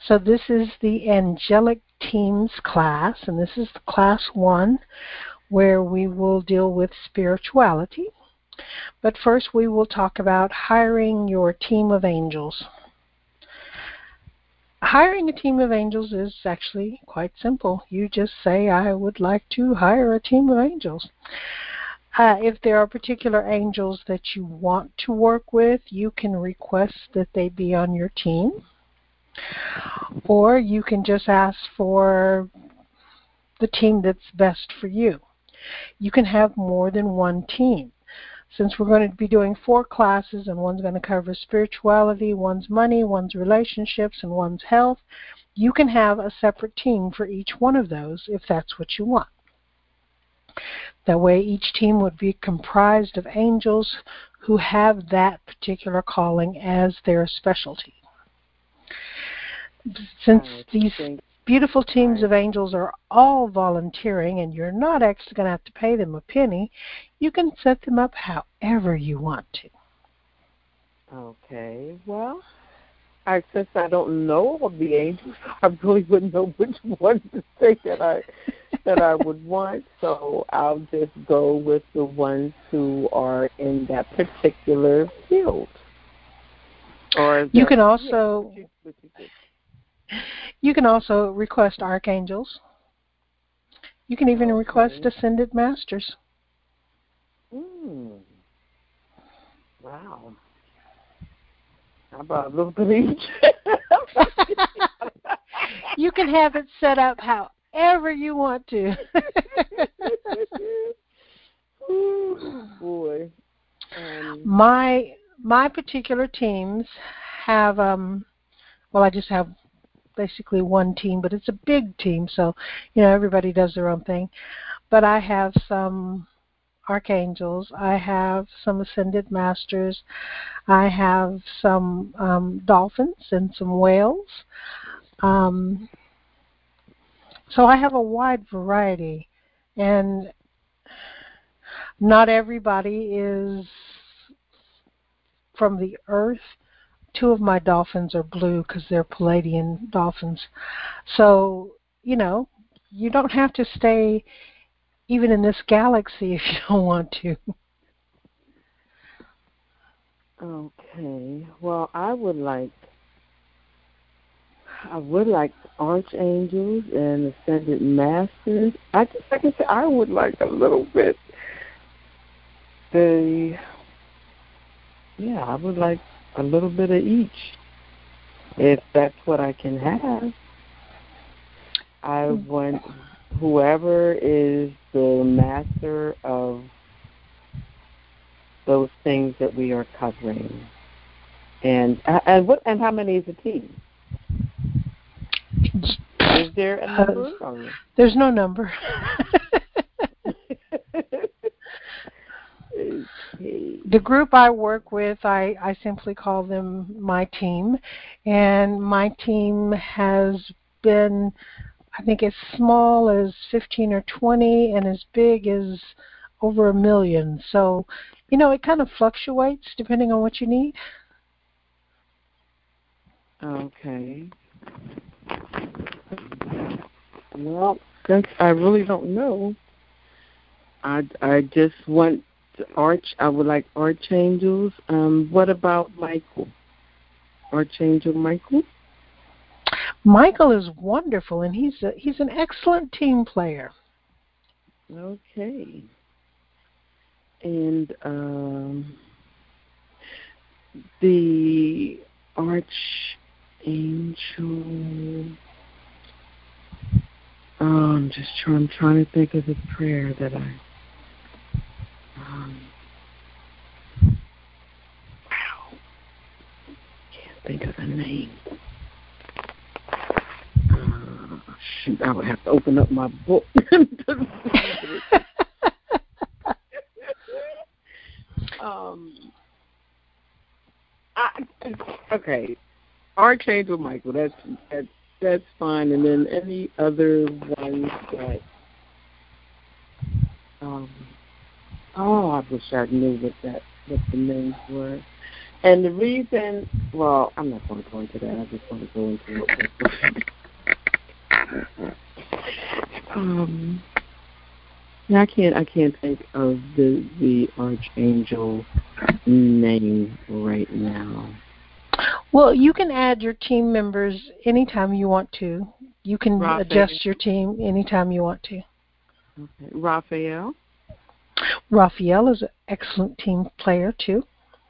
So this is the Angelic Teams class, and this is class 1, where we will deal with spirituality. But first we will talk about hiring your team of angels. Hiring a team of angels is actually quite simple. You just say, I would like to hire a team of angels. If there are particular angels that you want to work with, you can request that they be on your team. Or you can just ask for the team that's best for you. You can have more than one team. Since we're going to be doing 4 classes, and one's going to cover spirituality, one's money, one's relationships, and one's health, you can have a separate team for each one of those if that's what you want. That way each team would be comprised of angels who have that particular calling as their specialty. Since these beautiful teams of angels are all volunteering and you're not actually going to have to pay them a penny, you can set them up however you want to. Okay. Well, since I don't know of the angels, I really wouldn't know which one to say that I would want. So I'll just go with the ones who are in that particular field. Or you can also request archangels. You can even request ascended masters. Wow. How about a little bit of each? You can have it set up however you want to. Ooh, boy. My particular teams have I just have basically one team, but it's a big team, so everybody does their own thing. But I have some archangels, I have some ascended masters, I have some dolphins and some whales. So I have a wide variety, and not everybody is from the earth. 2 of my dolphins are blue because they're Palladian dolphins. So, you don't have to stay even in this galaxy if you don't want to. Okay. Well, I would like archangels and ascended masters. I would like a little bit. I would like a little bit of each, if that's what I can have. I want whoever is the master of those things that we are covering. And how many is a team? Is there a number? There's no number. The group I work with, I simply call them my team. And my team has been, I think, as small as 15 or 20 and as big as over 1 million. So, it kind of fluctuates depending on what you need. Okay. Well, since I really don't know, I just want I would like archangels. What about Michael? Archangel Michael? Michael is wonderful, and he's an excellent team player. Okay. And the archangel. I'm trying to think of the prayer that I. Can't think of the name. Shoot, I would have to open up my book. Okay, Archangel Michael. That's fine. And then any other ones that. I wish I knew what the names were. And the reason, well, I'm not going to go into that. I just want to go into it. I can't think of the archangel name right now. Well, you can add your team members anytime you want to. You can adjust your team anytime you want to. Okay. Raphael? Raphael is an excellent team player, too.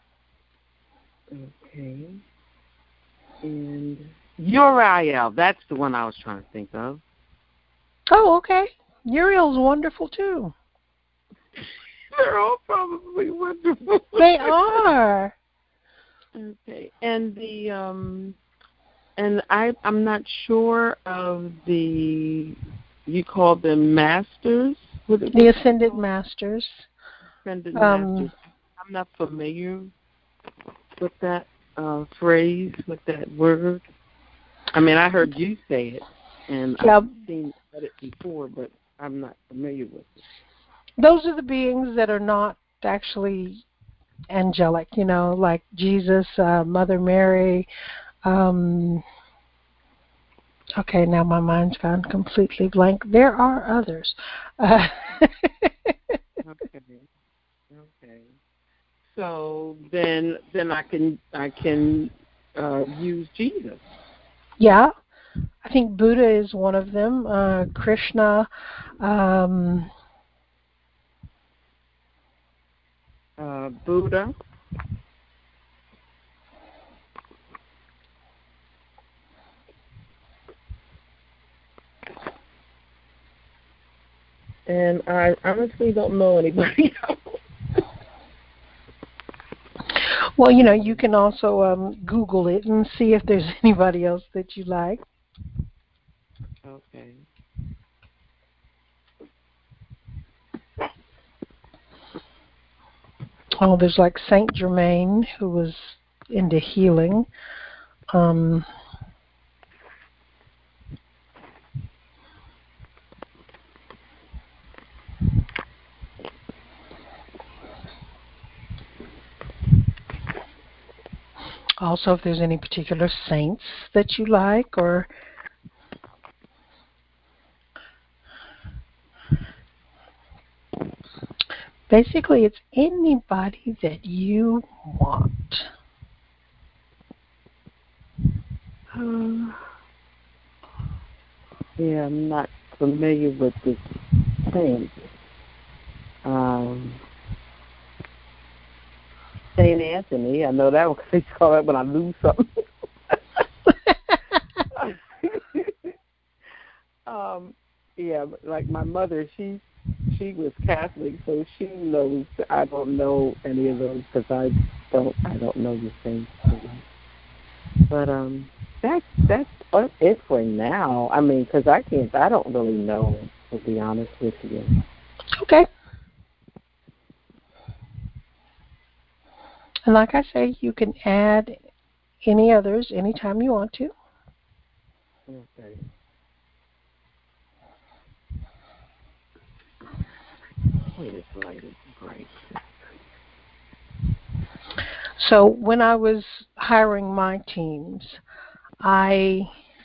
Okay. And Uriel, that's the one I was trying to think of. Oh, okay. Uriel's wonderful, too. They're all probably wonderful. They are. Okay. And I'm not sure of you call them masters? The Ascended Masters. Ascended Masters. I'm not familiar with that phrase, with that word. I mean, I heard you say it, and I've seen it before, but I'm not familiar with it. Those are the beings that are not actually angelic, like Jesus, Mother Mary. Okay, now my mind's gone completely blank. There are others. Okay. So then I can use Jesus. Yeah, I think Buddha is one of them. Krishna. Buddha. And I honestly don't know anybody else. Well, you can also Google it and see if there's anybody else that you like. Okay. Oh, there's like Saint Germain, who was into healing. Also, if there's any particular saints that you like, or basically it's anybody that you want. Yeah, I'm not familiar with this saint. Saint Anthony, I know that one because they call that when I lose something. Yeah, like my mother, she was Catholic, so she knows. I don't know any of those because I don't know the saints. But that's it for now. I mean, because I don't really know, to be honest with you. Okay. And like I say, you can add any others anytime you want to. Okay. This light is bright. So when I was hiring my teams, I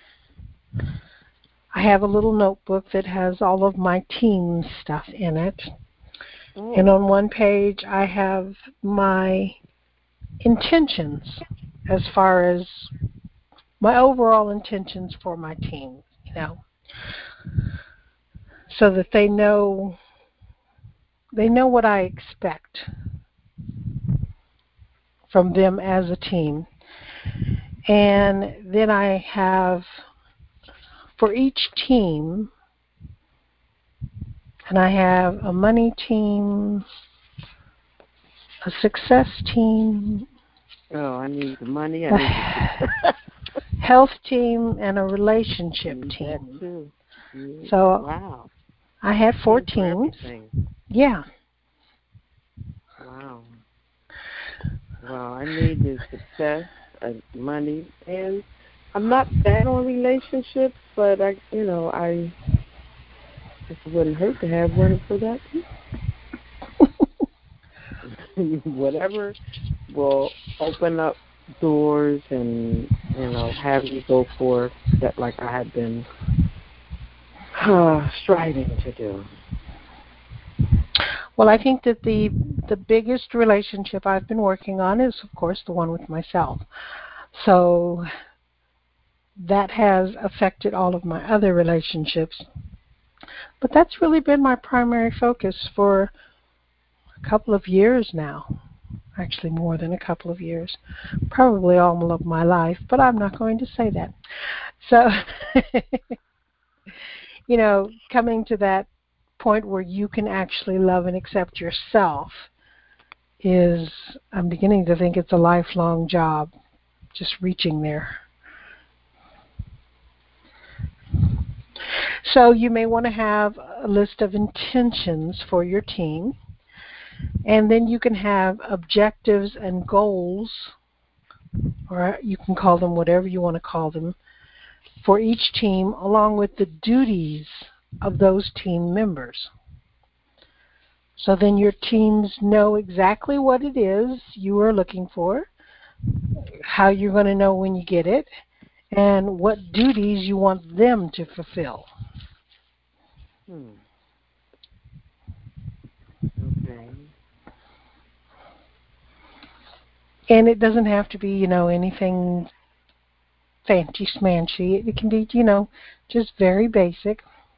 have a little notebook that has all of my team stuff in it. Oh. And on one page I have my intentions as far as my overall intentions for my team, so that they know what I expect from them as a team. And then I have, for each team, and I have a money team, a success team. Oh, I need the money. I need the health team, and a relationship team. That too. Yeah. So wow. I had 4 teams. Yeah. Wow. Well, I need the success, money, and I'm not bad on relationships, but I just wouldn't hurt to have one for that too. Whatever will open up doors and have me go forth that like I had been striving to do. Well, I think that the biggest relationship I've been working on is, of course, the one with myself. So that has affected all of my other relationships. But that's really been my primary focus for a couple of years now. Actually, more than a couple of years. Probably all of my life, but I'm not going to say that. So, coming to that point where you can actually love and accept yourself is, I'm beginning to think it's a lifelong job, just reaching there. So you may want to have a list of intentions for your team, and then you can have objectives and goals, or you can call them whatever you want to call them, for each team, along with the duties of those team members. So then your teams know exactly what it is you are looking for, how you're going to know when you get it, and what duties you want them to fulfill. Okay. And it doesn't have to be, anything fancy smanchy. It can be, just very basic.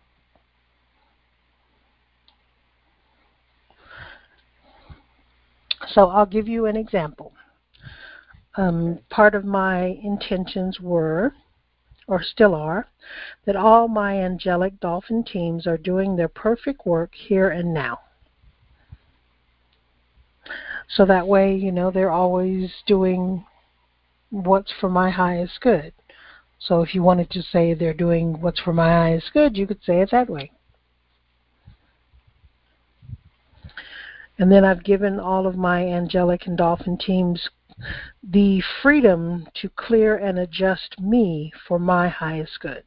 So I'll give you an example. Part of my intentions were, or still are, that all my angelic dolphin teams are doing their perfect work here and now. So that way, they're always doing what's for my highest good. So if you wanted to say they're doing what's for my highest good, you could say it that way. And then I've given all of my angelic and dolphin teams the freedom to clear and adjust me for my highest good.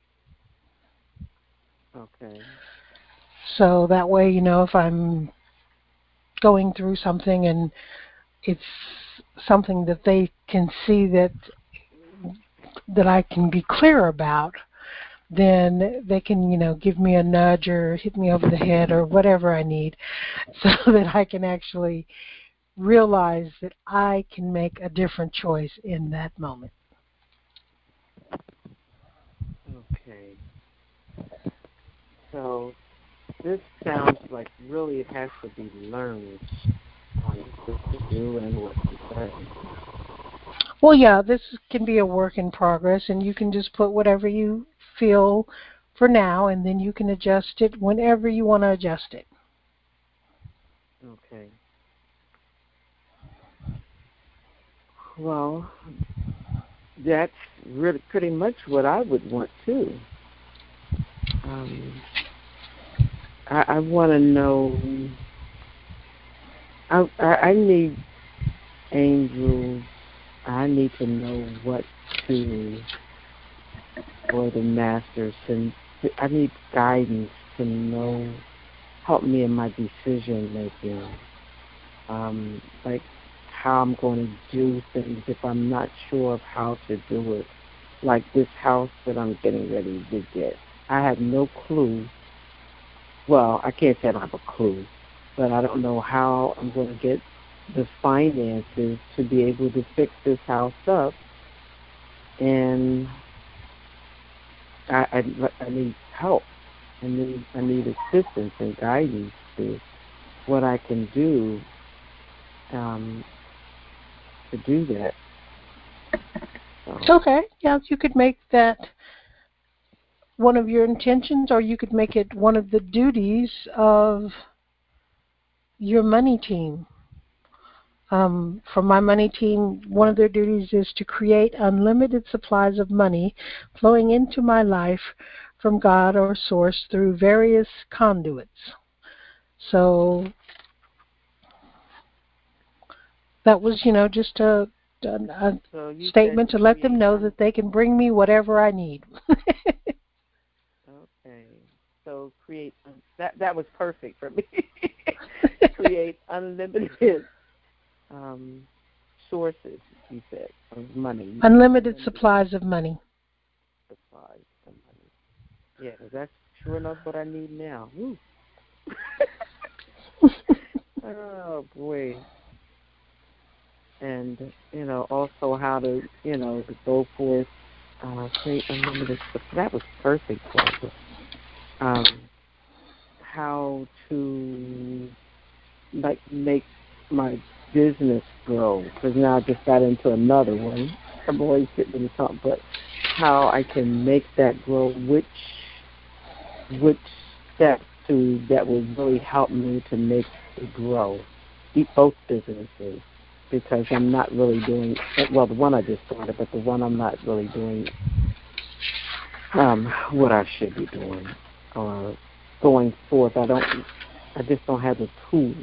Okay. So that way, if I'm going through something and it's something that they can see that I can be clear about, then they can, give me a nudge or hit me over the head or whatever I need so that I can actually realize that I can make a different choice in that moment. Okay. So this sounds like really it has to be learned on what to do and what to say. Well, yeah, this can be a work in progress, and you can just put whatever you feel for now, and then you can adjust it whenever you want to adjust it. Okay. Well, that's really pretty much what I would want too. I want to know. I need angels. I need to know what to, or the masters, and I need guidance to know, help me in my decision making. Like how I'm going to do things if I'm not sure of how to do it. Like this house that I'm getting ready to get. I have no clue. Well, I can't say I don't have a clue, but I don't know how I'm going to get the finances to be able to fix this house up. And I need help. I need assistance and guidance to what I can do to do that. So. Okay, yeah, you could make that one of your intentions, or you could make it one of the duties of your money team. For my money team, one of their duties is to create unlimited supplies of money flowing into my life from God or source through various conduits. So that was, just a So statement to let them know that they can bring me whatever I need. Okay. So create that was perfect for me. Create unlimited sources, you said, of money. Unlimited supplies of money. Supplies of money. Yeah, 'cause that's sure enough what I need now. Woo. Oh, boy. And, also how to, to go forth, create unlimited supply. That was perfect, Barbara. How to, like, make my business grow, because now I just got into another one. I'm always getting into something, but how I can make that grow, which steps that will really help me to make it grow, both businesses, because I'm not really doing, well, the one I just started, but the one I'm not really doing what I should be doing, or going forth. I just don't have the tools.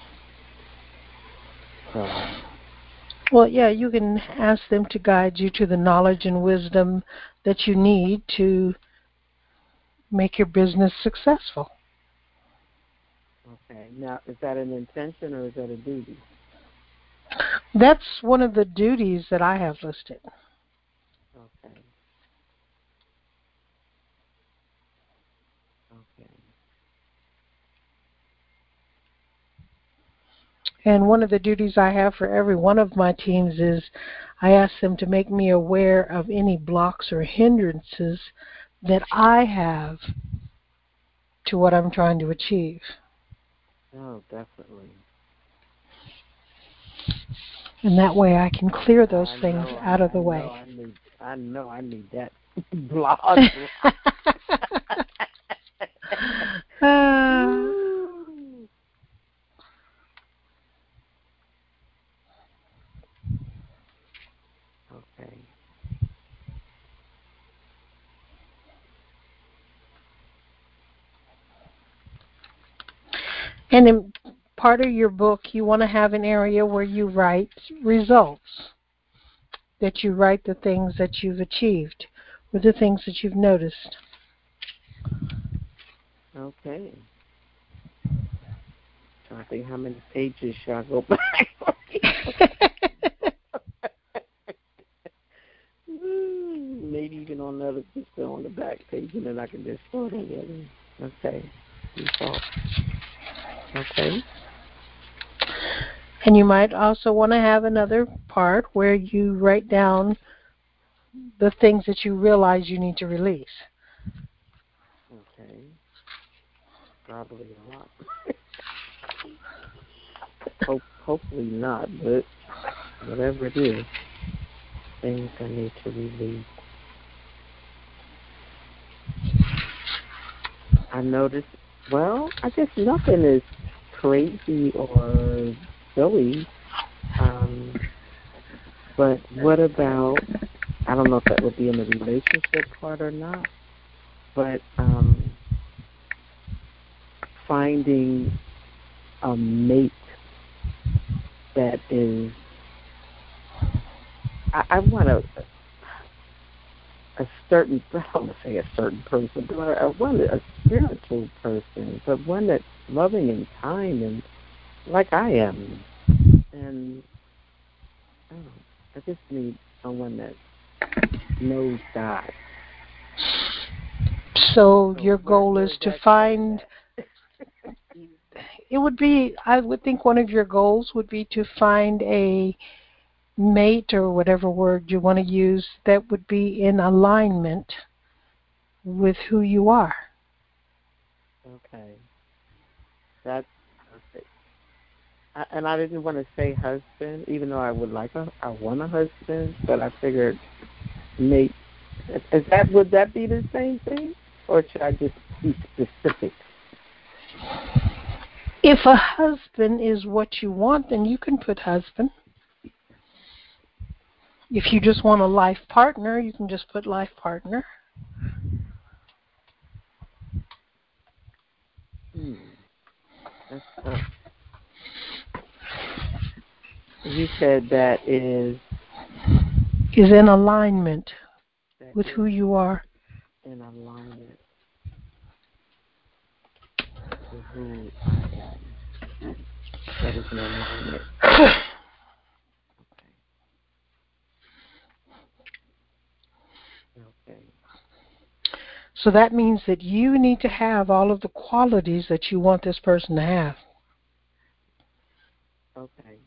So. Well, yeah, you can ask them to guide you to the knowledge and wisdom that you need to make your business successful. Okay. Now, is that an intention or is that a duty? That's one of the duties that I have listed. Okay. Okay. And one of the duties I have for every one of my teams is I ask them to make me aware of any blocks or hindrances that I have to what I'm trying to achieve. Oh, definitely. And that way I can clear those things out of the way. I need that blog. Okay. And in part of your book, you want to have an area where you write results, that you write the things that you've achieved or the things that you've noticed. Okay. I think how many pages should I go back? Maybe even on the other, just on the back page, and then I can just start on the other. Okay. Default. Okay. And you might also want to have another part where you write down the things that you realize you need to release. Okay. Probably a lot. Hopefully not, but whatever it is, things I need to release. I noticed, well, I guess nothing is crazy or silly. But what about, I don't know if that would be in the relationship part or not, but finding a mate that is, I want a certain, I don't want to say a certain person, but I want a spiritual person, but one that's loving and kind and like I am. And I just need someone that knows God. So your goal is to find, it would be, I would think one of your goals would be to find a mate or whatever word you want to use that would be in alignment with who you are. Okay. That's perfect. And I didn't want to say husband, even though I want a husband, but I figured mate. Would that be the same thing? Or should I just be specific? If a husband is what you want, then you can put husband. If you just want a life partner, you can just put life partner. That's tough. You said that is in alignment with who you are. In alignment with who I am. That is in alignment. Okay. So that means that you need to have all of the qualities that you want this person to have. Okay.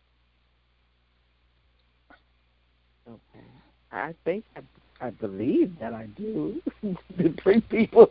Okay. I think I believe that I do. The three people.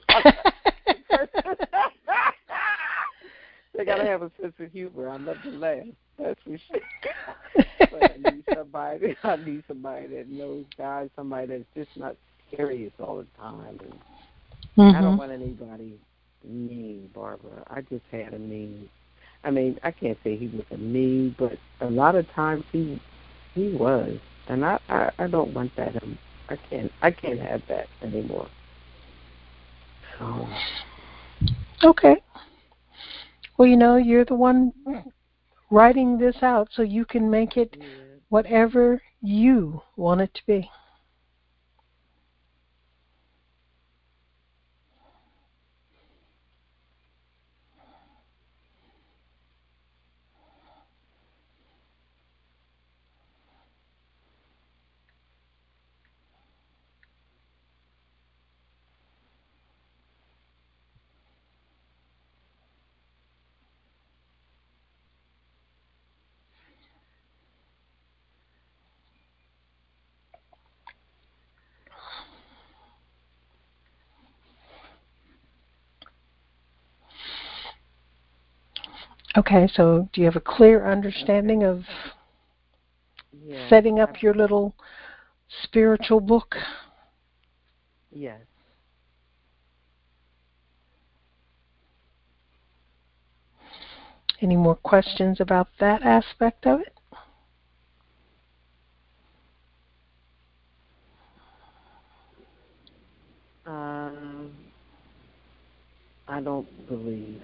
They gotta have a sense of humor. I love to laugh. That's for sure. But I need somebody. I need somebody that knows God. Somebody that's just not serious all the time. And I don't want anybody mean, Barbara. I just had a mean. I mean, I can't say he was a mean, but a lot of times he was, and I don't want that. I can't have that anymore. So. Okay. Well, you're the one writing this out, so you can make it whatever you want it to be. Okay, so do you have a clear understanding of setting up your little spiritual book? Yes. Any more questions about that aspect of it? I don't believe.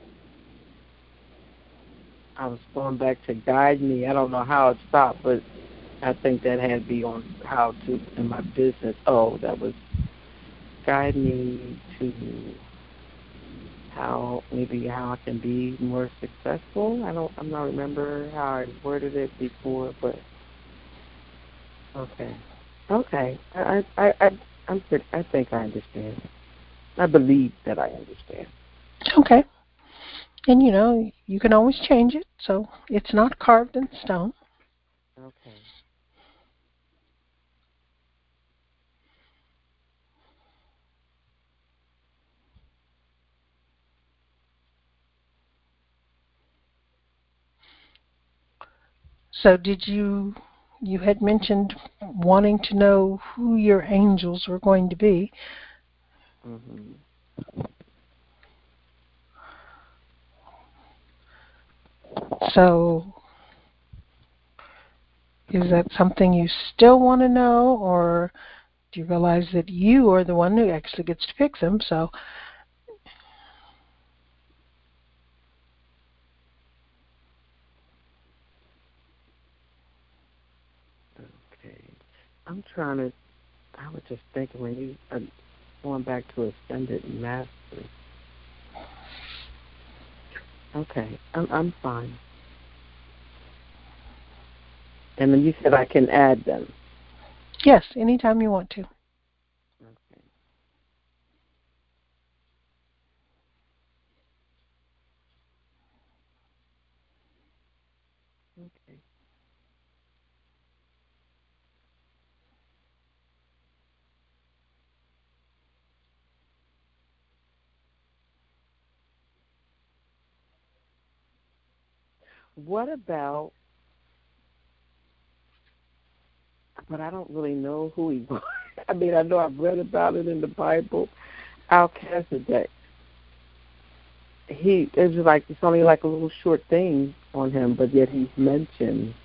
I was going back to guide me. I don't know how it stopped, but I think that had to be on how to in my business. Oh, that was guide me to how I can be more successful. I'm not remember how I worded it before, but okay. I think I understand. I believe that I understand. Okay. And you can always change it, so it's not carved in stone. Okay. So did you had mentioned wanting to know who your angels were going to be. Mhm. So is that something you still want to know, or do you realize that you are the one who actually gets to pick them? So Okay. I was just thinking when you are going back to ascended master. Okay. I'm fine. And then you said I can add them. yes, anytime you want to. Okay. Okay. What about, but I don't really know who he was. I mean, I know I've read about it in the Bible. Melchizedek. It's only like a little short thing on him, but yet he's mentioned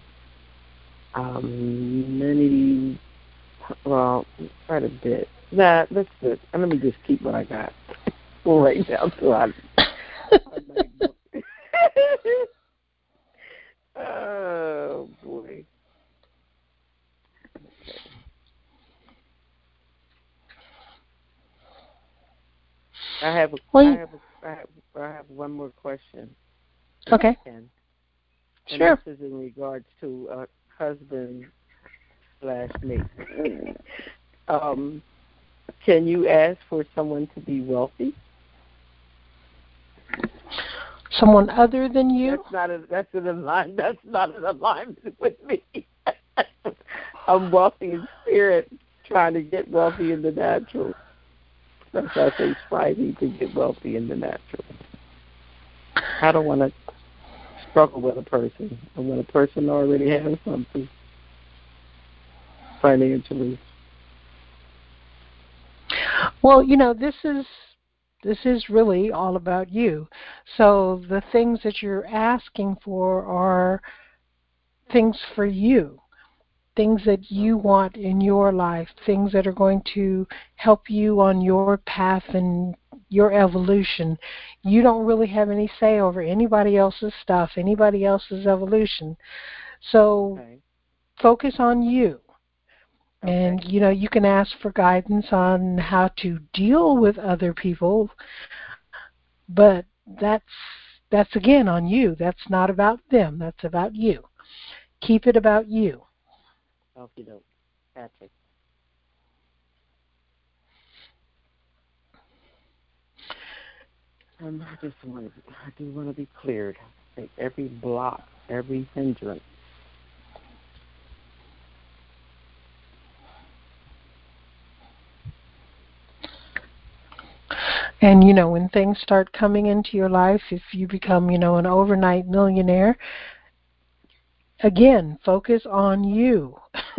many, well, quite a bit. Nah, that's good. And let me just keep what I got right now so I might book. Oh boy. Okay. I have one more question. Okay. And Sure. this is in regards to husband/mate. Can you ask for someone to be wealthy? Someone other than you? That's not in alignment with me. I'm wealthy in spirit, trying to get wealthy in the natural. That's why I say striving to get wealthy in the natural. I don't want to struggle with a person. I want a person already has something financially. Well, this is really all about you. So the things that you're asking for are things for you, things that you want in your life, things that are going to help you on your path and your evolution. You don't really have any say over anybody else's stuff, anybody else's evolution. So focus on you. And, you can ask for guidance on how to deal with other people, but that's again on you. That's not about them. That's about you. Keep it about you. Okay, doke. Patrick. I do want to be cleared. Take every block, every hindrance. And, when things start coming into your life, if you become, an overnight millionaire, again, focus on you.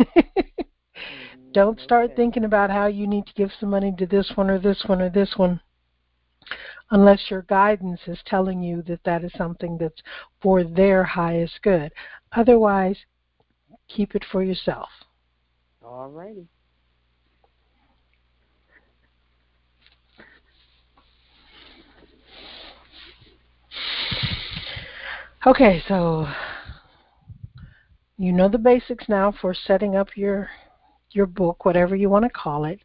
Don't start thinking about how you need to give some money to this one or this one or this one, unless your guidance is telling you that that is something that's for their highest good. Otherwise, keep it for yourself. All righty. Okay, so you know the basics now for setting up your book, whatever you want to call it.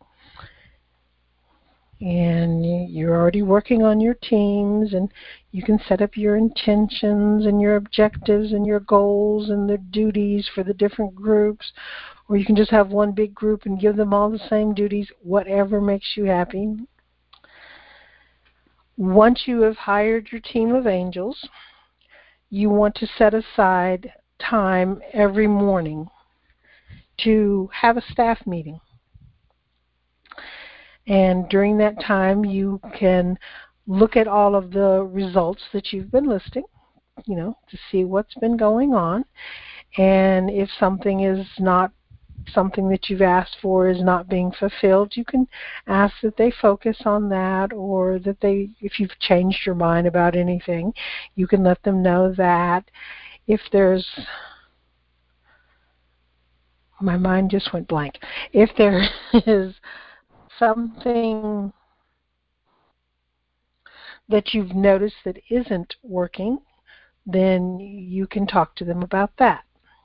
And you're already working on your teams, and you can set up your intentions and your objectives and your goals and the duties for the different groups, or you can just have one big group and give them all the same duties, whatever makes you happy. Once you have hired your team of angels, you want to set aside time every morning to have a staff meeting. And during that time, you can look at all of the results that you've been listing, to see what's been going on. And if something is not something that you've asked for is not being fulfilled, you can ask that they focus on that, or that if you've changed your mind about anything, you can let them know that. If there's, my mind just went blank. If there is something that you've noticed that isn't working, then you can talk to them about that.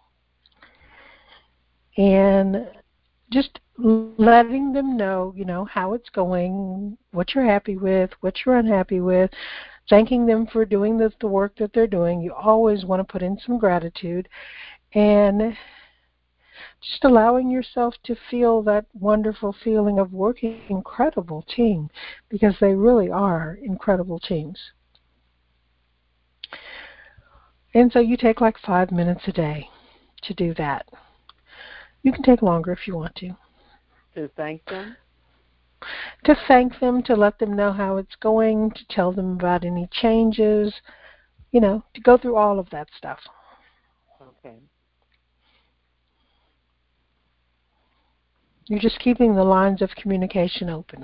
And just letting them know, how it's going, what you're happy with, what you're unhappy with, thanking them for doing the work that they're doing. You always want to put in some gratitude, and just allowing yourself to feel that wonderful feeling of working an incredible team, because they really are incredible teams. And so you take like 5 minutes a day to do that. You can take longer if you want to. To thank them? To thank them, to let them know how it's going, to tell them about any changes, to go through all of that stuff. Okay. You're just keeping the lines of communication open.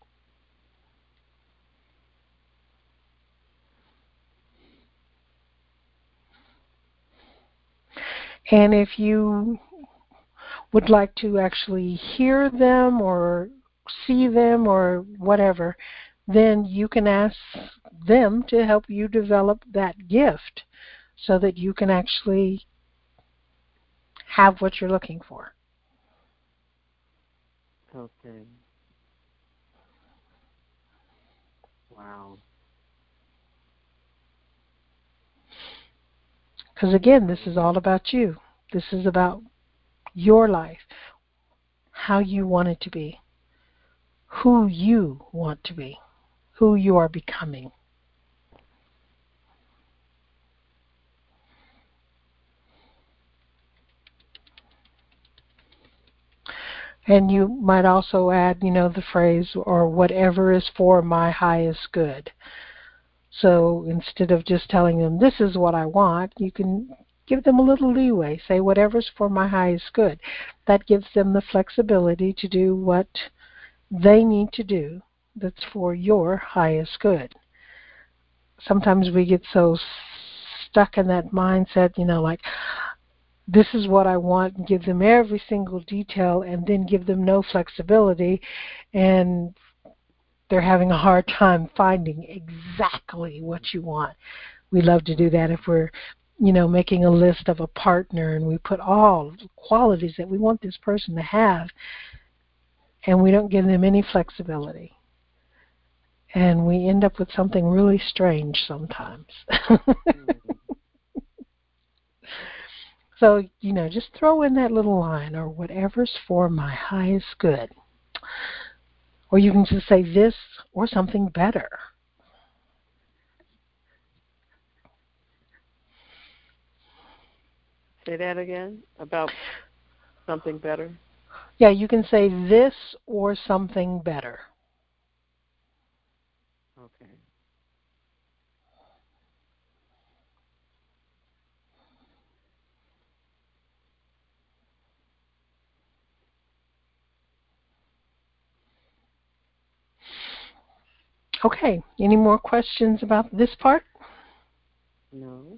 And if you would like to actually hear them or see them or whatever, then you can ask them to help you develop that gift so that you can actually have what you're looking for. Okay. Wow. Because again, this is all about you. This is about your life, how you want it to be. who you want to be, who you are becoming. And you might also add, the phrase, or whatever is for my highest good. So instead of just telling them, this is what I want, you can give them a little leeway. Say, whatever's for my highest good. That gives them the flexibility to do what they need to do that's for your highest good. Sometimes we get so stuck in that mindset, like, this is what I want, and give them every single detail and then give them no flexibility, and they're having a hard time finding exactly what you want. We love to do that if we're, making a list of a partner and we put all the qualities that we want this person to have, and we don't give them any flexibility. And we end up with something really strange sometimes. So, just throw in that little line, or whatever's for my highest good. Or you can just say this or something better. Say that again, about something better? Yeah, you can say this or something better. Okay. Okay, any more questions about this part? No.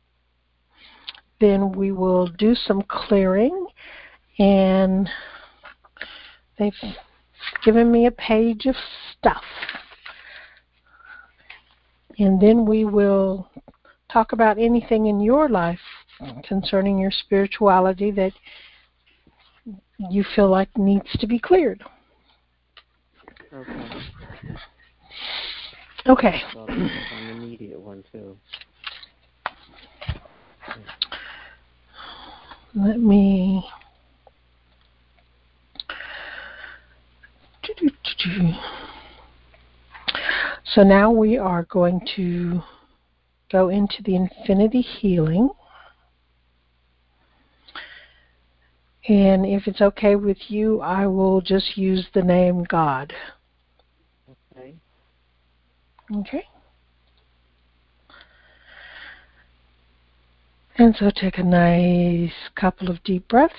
Then we will do some clearing, and they've given me a page of stuff. And then we will talk about anything in your life concerning your spirituality that you feel like needs to be cleared. Okay. Okay. Well, that's an immediate one, too. Let me... So now we are going to go into the infinity healing. And if it's okay with you, I will just use the name God. Okay. Okay? And so take a nice couple of deep breaths.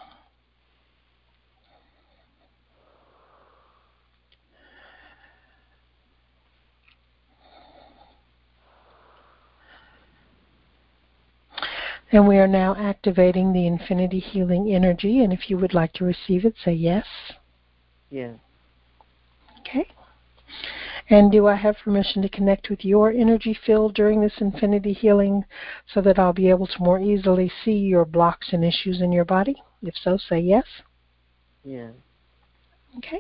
And we are now activating the infinity healing energy. And if you would like to receive it, say yes. Yes. Okay. And do I have permission to connect with your energy field during this infinity healing so that I'll be able to more easily see your blocks and issues in your body? If so, say yes. Yes. Okay.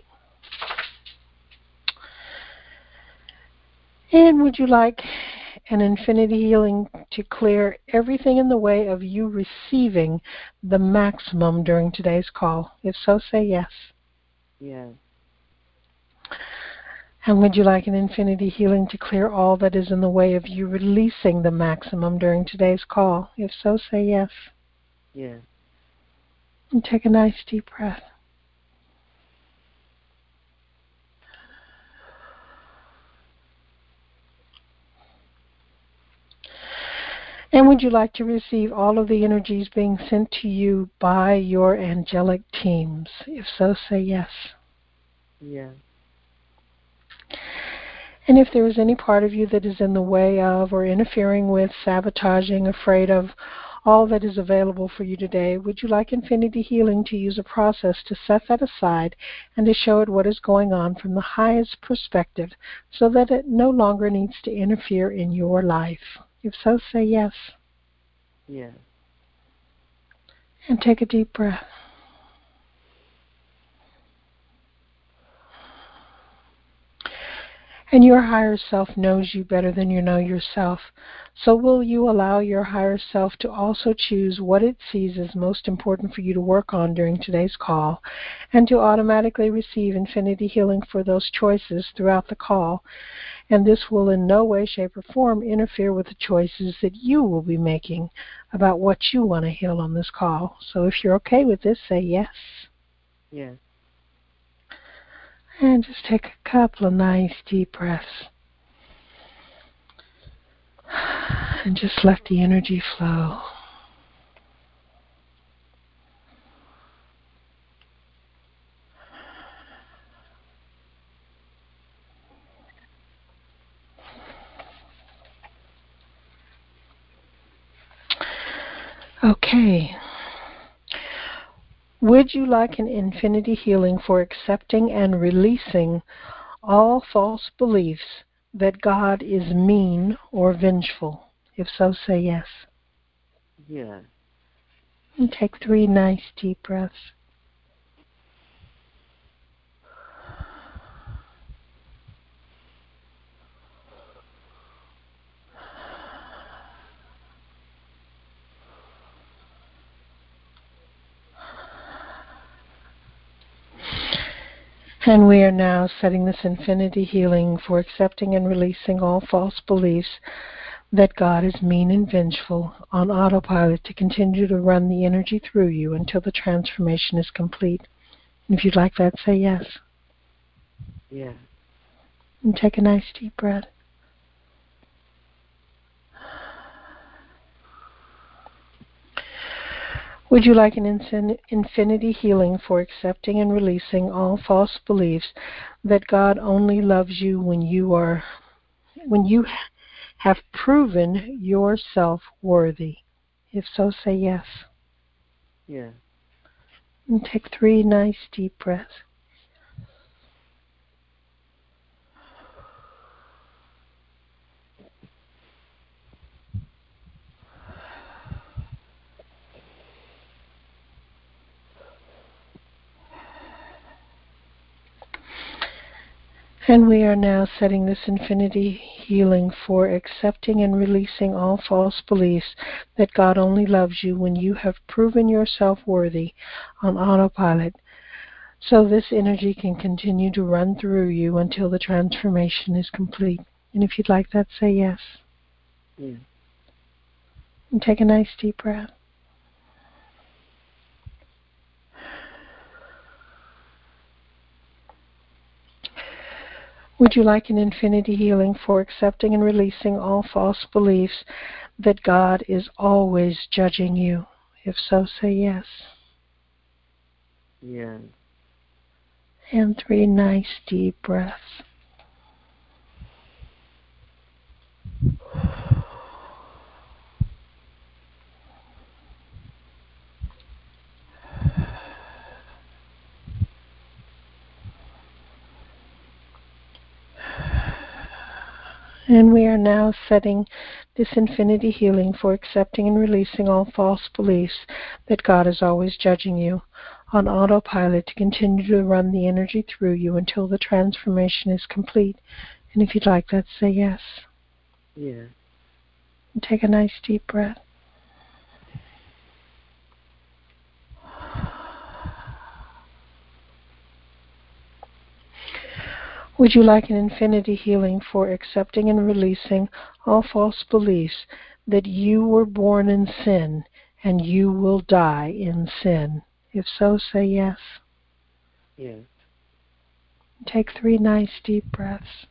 And would you like an infinity healing to clear everything in the way of you receiving the maximum during today's call? If so, say yes. Yes. And would you like an infinity healing to clear all that is in the way of you releasing the maximum during today's call? If so, say yes. Yes. And take a nice deep breath. And would you like to receive all of the energies being sent to you by your angelic teams? If so, say yes. Yes. And if there is any part of you that is in the way of or interfering with, sabotaging, afraid of all that is available for you today, would you like infinity healing to use a process to set that aside and to show it what is going on from the highest perspective so that it no longer needs to interfere in your life? If so, say yes. Yes. And take a deep breath. And your higher self knows you better than you know yourself. So will you allow your higher self to also choose what it sees as most important for you to work on during today's call, and to automatically receive infinity healing for those choices throughout the call? And this will in no way, shape, or form interfere with the choices that you will be making about what you want to heal on this call. So if you're okay with this, say yes. Yes. And just take a couple of nice deep breaths. And just let the energy flow. Okay. Would you like an infinity healing for accepting and releasing all false beliefs that God is mean or vengeful? If so, say yes. Yes. And take 3 nice deep breaths. And we are now setting this infinity healing for accepting and releasing all false beliefs that God is mean and vengeful on autopilot to continue to run the energy through you until the transformation is complete. And if you'd like that, say yes. Yes. And take a nice deep breath. Would you like an infinity healing for accepting and releasing all false beliefs that God only loves you when you have proven yourself worthy? If so, say yes. Yes. And take 3 nice deep breaths. And we are now setting this infinity healing for accepting and releasing all false beliefs that God only loves you when you have proven yourself worthy on autopilot. So this energy can continue to run through you until the transformation is complete. And if you'd like that, say yes. Yes. And take a nice deep breath. Would you like an infinity healing for accepting and releasing all false beliefs that God is always judging you? If so, say yes. Yes. And 3 nice deep breaths. And we are now setting this infinity healing for accepting and releasing all false beliefs that God is always judging you on autopilot to continue to run the energy through you until the transformation is complete. And if you'd like that, say yes. Yes. And take a nice deep breath. Would you like an infinity healing for accepting and releasing all false beliefs that you were born in sin and you will die in sin? If so, say yes. Yes. Take 3 nice deep breaths.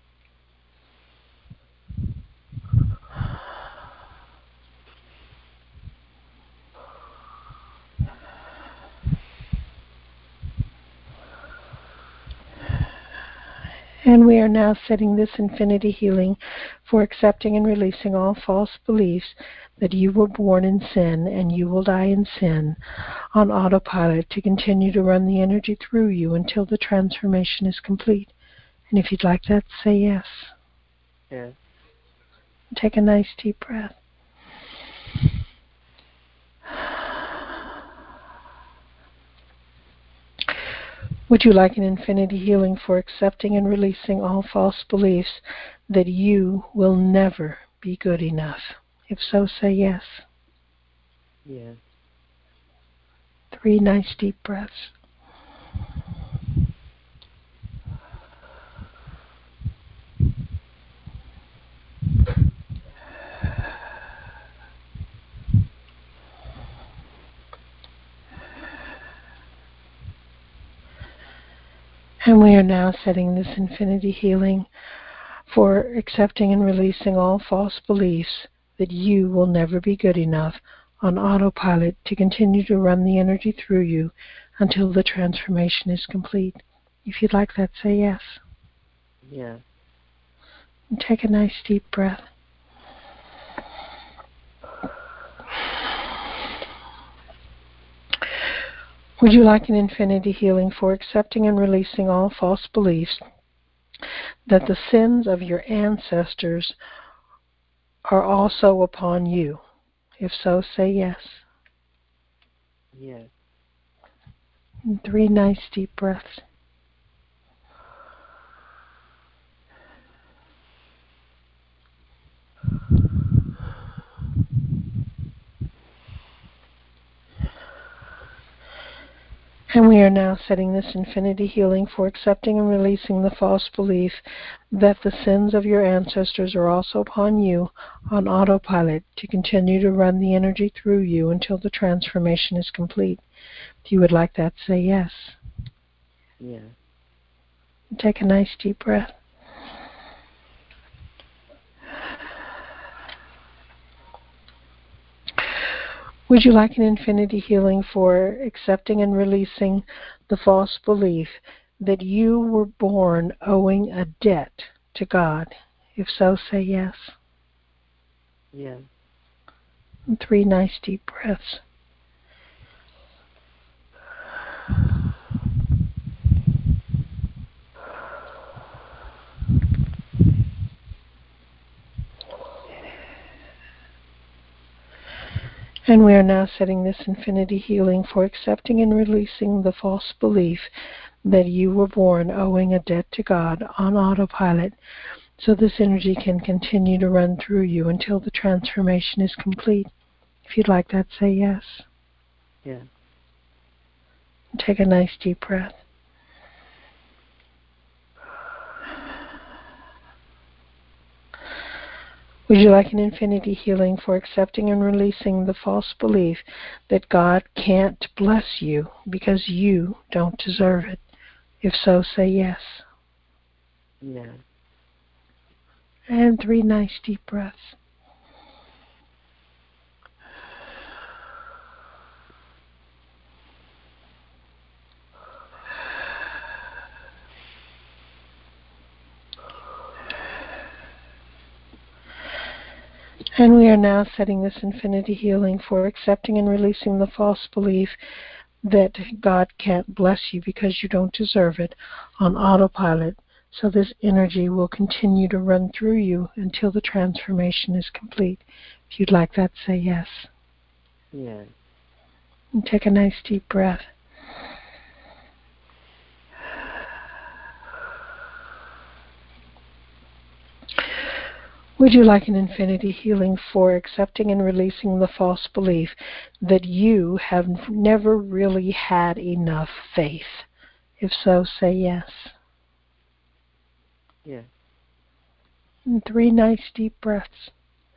And we are now setting this infinity healing for accepting and releasing all false beliefs that you were born in sin and you will die in sin on autopilot to continue to run the energy through you until the transformation is complete. And if you'd like that, say yes. Yes. Take a nice deep breath. Would you like an infinity healing for accepting and releasing all false beliefs that you will never be good enough? If so, say yes. Yes. 3 nice deep breaths. And we are now setting this infinity healing for accepting and releasing all false beliefs that you will never be good enough on autopilot to continue to run the energy through you until the transformation is complete. If you'd like that, say yes. Yes. And take a nice deep breath. Would you like an infinity healing for accepting and releasing all false beliefs that the sins of your ancestors are also upon you? If so, say yes. Yes. And 3 nice deep breaths. And we are now setting this infinity healing for accepting and releasing the false belief that the sins of your ancestors are also upon you on autopilot to continue to run the energy through you until the transformation is complete. If you would like that, say yes. Yes. And take a nice deep breath. Would you like an infinity healing for accepting and releasing the false belief that you were born owing a debt to God? If so, say yes. Yes. And 3 nice deep breaths. And we are now setting this infinity healing for accepting and releasing the false belief that you were born owing a debt to God on autopilot, so this energy can continue to run through you until the transformation is complete. If you'd like that, say yes. Yes. And take a nice deep breath. Would you like an infinity healing for accepting and releasing the false belief that God can't bless you because you don't deserve it? If so, say yes. Yes. And 3 nice deep breaths. And we are now setting this infinity healing for accepting and releasing the false belief that God can't bless you because you don't deserve it on autopilot, so this energy will continue to run through you until the transformation is complete. If you'd like that, say yes. Yes. And take a nice deep breath. Would you like an infinity healing for accepting and releasing the false belief that you have never really had enough faith? If so, say yes. Yes. And 3 nice deep breaths.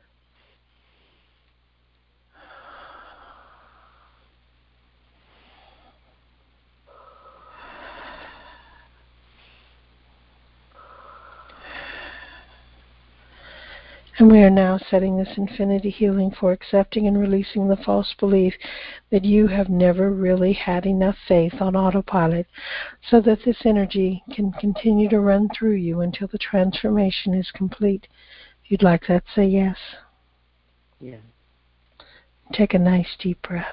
And we are now setting this infinity healing for accepting and releasing the false belief that you have never really had enough faith on autopilot, so that this energy can continue to run through you until the transformation is complete. If you'd like that, say yes. Yes. Take a nice deep breath.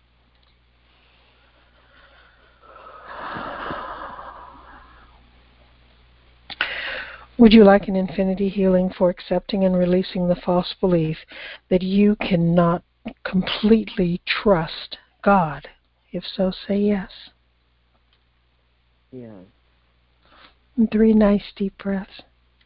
Would you like an infinity healing for accepting and releasing the false belief that you cannot completely trust God? If so, say yes. Yeah. And 3 nice deep breaths.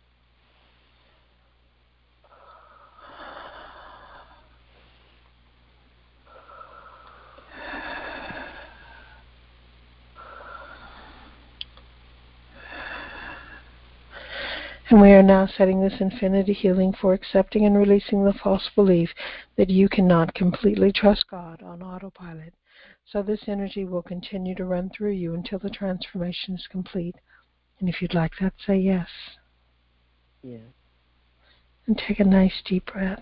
And we are now setting this infinity healing for accepting and releasing the false belief that you cannot completely trust God on autopilot. So this energy will continue to run through you until the transformation is complete. And if you'd like that, say yes. Yes. And take a nice deep breath.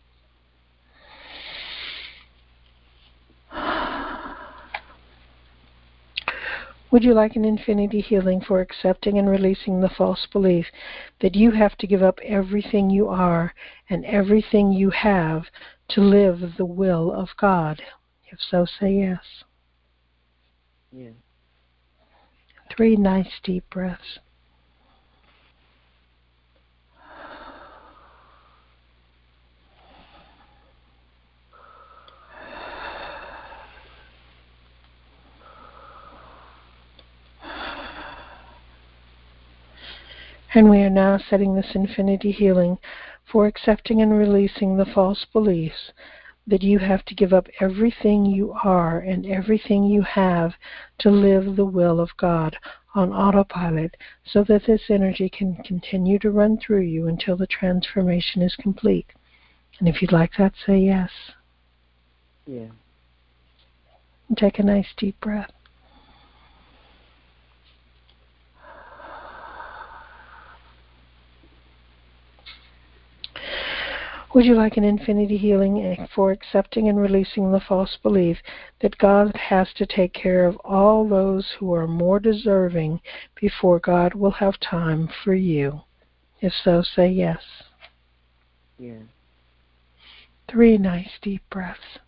Would you like an infinity healing for accepting and releasing the false belief that you have to give up everything you are and everything you have to live the will of God? If so, say yes. Yes. 3 nice deep breaths. And we are now setting this infinity healing for accepting and releasing the false beliefs that you have to give up everything you are and everything you have to live the will of God on autopilot, so that this energy can continue to run through you until the transformation is complete. And if you'd like that, say yes. Yeah. And take a nice deep breath. Would you like an infinity healing for accepting and releasing the false belief that God has to take care of all those who are more deserving before God will have time for you? If so, say yes. Yeah. 3 nice deep breaths.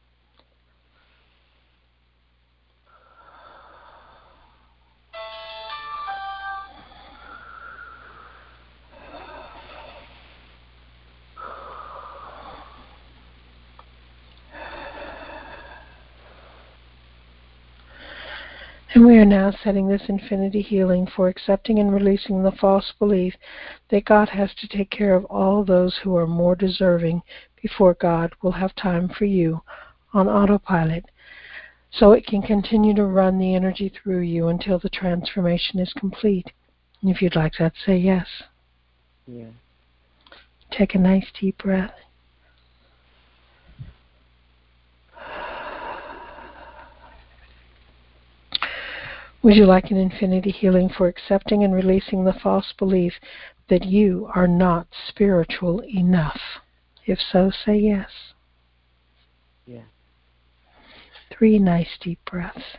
And we are now setting this infinity healing for accepting and releasing the false belief that God has to take care of all those who are more deserving before God will have time for you on autopilot, so it can continue to run the energy through you until the transformation is complete. And if you'd like that, say yes. Yeah. Take a nice deep breath. Would you like an infinity healing for accepting and releasing the false belief that you are not spiritual enough? If so, say yes. Yeah. 3 nice deep breaths.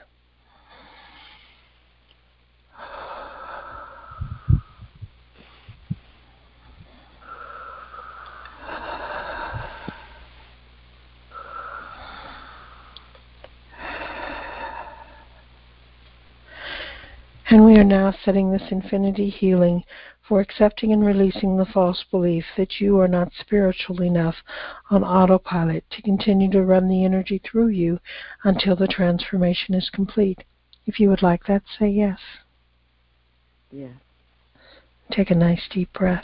And we are now setting this infinity healing for accepting and releasing the false belief that you are not spiritual enough on autopilot to continue to run the energy through you until the transformation is complete. If you would like that, say yes. Yeah. Take a nice deep breath.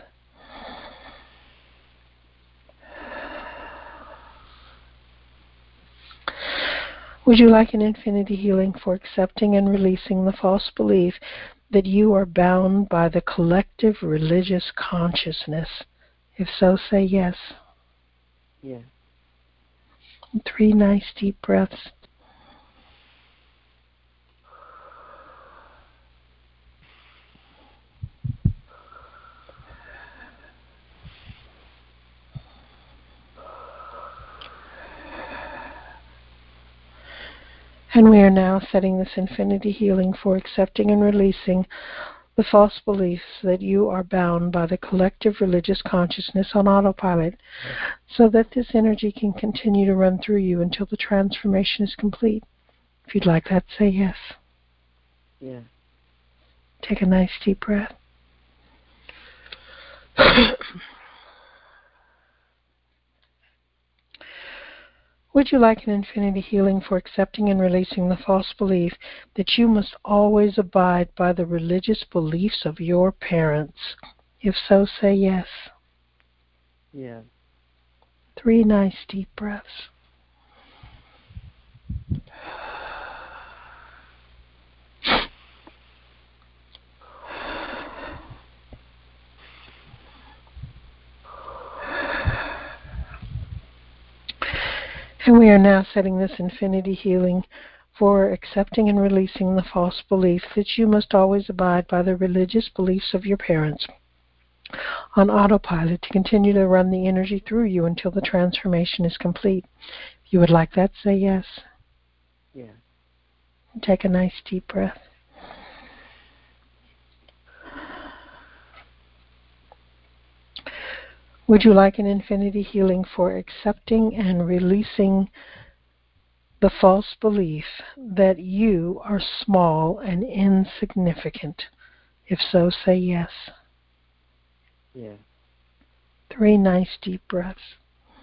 Would you like an infinity healing for accepting and releasing the false belief that you are bound by the collective religious consciousness? If so, say yes. Yeah. 3 nice deep breaths. And we are now setting this infinity healing for accepting and releasing the false beliefs that you are bound by the collective religious consciousness on autopilot, so that this energy can continue to run through you until the transformation is complete. If you'd like that, say yes. Yeah. Take a nice deep breath. Would you like an infinity healing for accepting and releasing the false belief that you must always abide by the religious beliefs of your parents? If so, say yes. Yes. 3 nice deep breaths. And we are now setting this infinity healing for accepting and releasing the false belief that you must always abide by the religious beliefs of your parents on autopilot to continue to run the energy through you until the transformation is complete. If you would like that, say yes. Yes. Take a nice deep breath. Would you like an infinity healing for accepting and releasing the false belief that you are small and insignificant? If so, say yes. Yes. 3 nice deep breaths.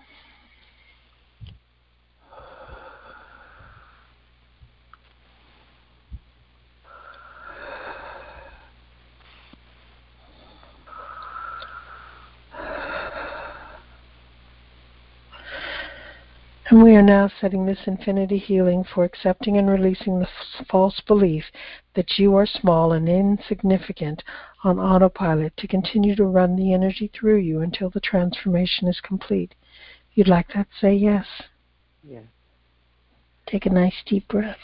And we are now setting this infinity healing for accepting and releasing the false belief that you are small and insignificant on autopilot to continue to run the energy through you until the transformation is complete. If you'd like that, say yes. Yes. Take a nice deep breath.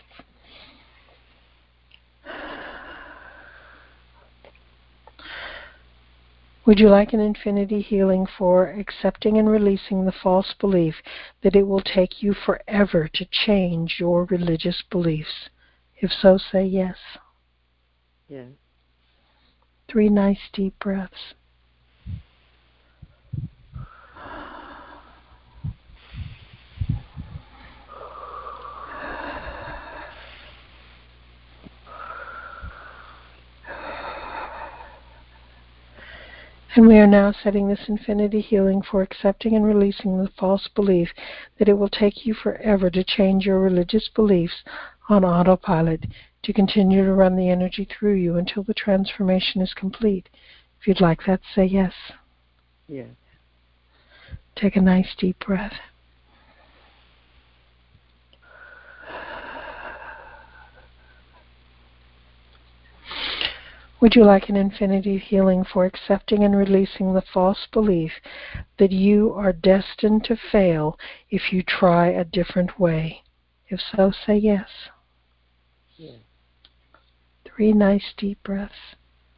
Would you like an infinity healing for accepting and releasing the false belief that it will take you forever to change your religious beliefs? If so, say yes. Yes. 3 nice deep breaths. And we are now setting this infinity healing for accepting and releasing the false belief that it will take you forever to change your religious beliefs on autopilot to continue to run the energy through you until the transformation is complete. If you'd like that, say yes. Yes. Take a nice deep breath. Would you like an infinity healing for accepting and releasing the false belief that you are destined to fail if you try a different way? If so, say yes. Yes. 3 nice deep breaths.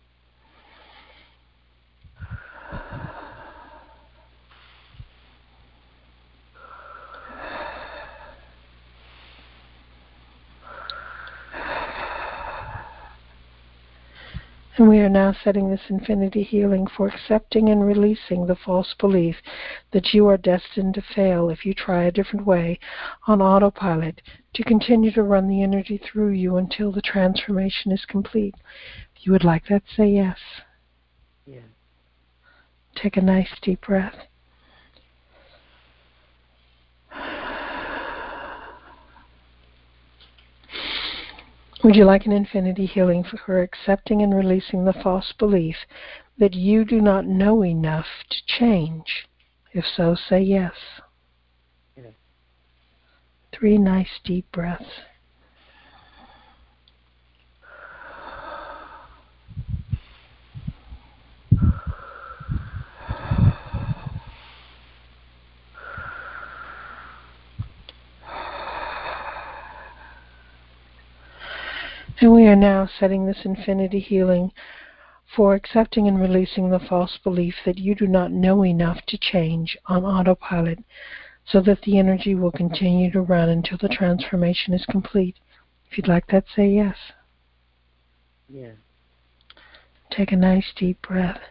And we are now setting this infinity healing for accepting and releasing the false belief that you are destined to fail if you try a different way on autopilot to continue to run the energy through you until the transformation is complete. If you would like that, say yes. Yes. Take a nice deep breath. Would you like an infinity healing for accepting and releasing the false belief that you do not know enough to change? If so, say yes. Yes. 3 nice deep breaths. And we are now setting this infinity healing for accepting and releasing the false belief that you do not know enough to change on autopilot so that the energy will continue to run until the transformation is complete. If you'd like that, say yes. Yes. Take a nice deep breath.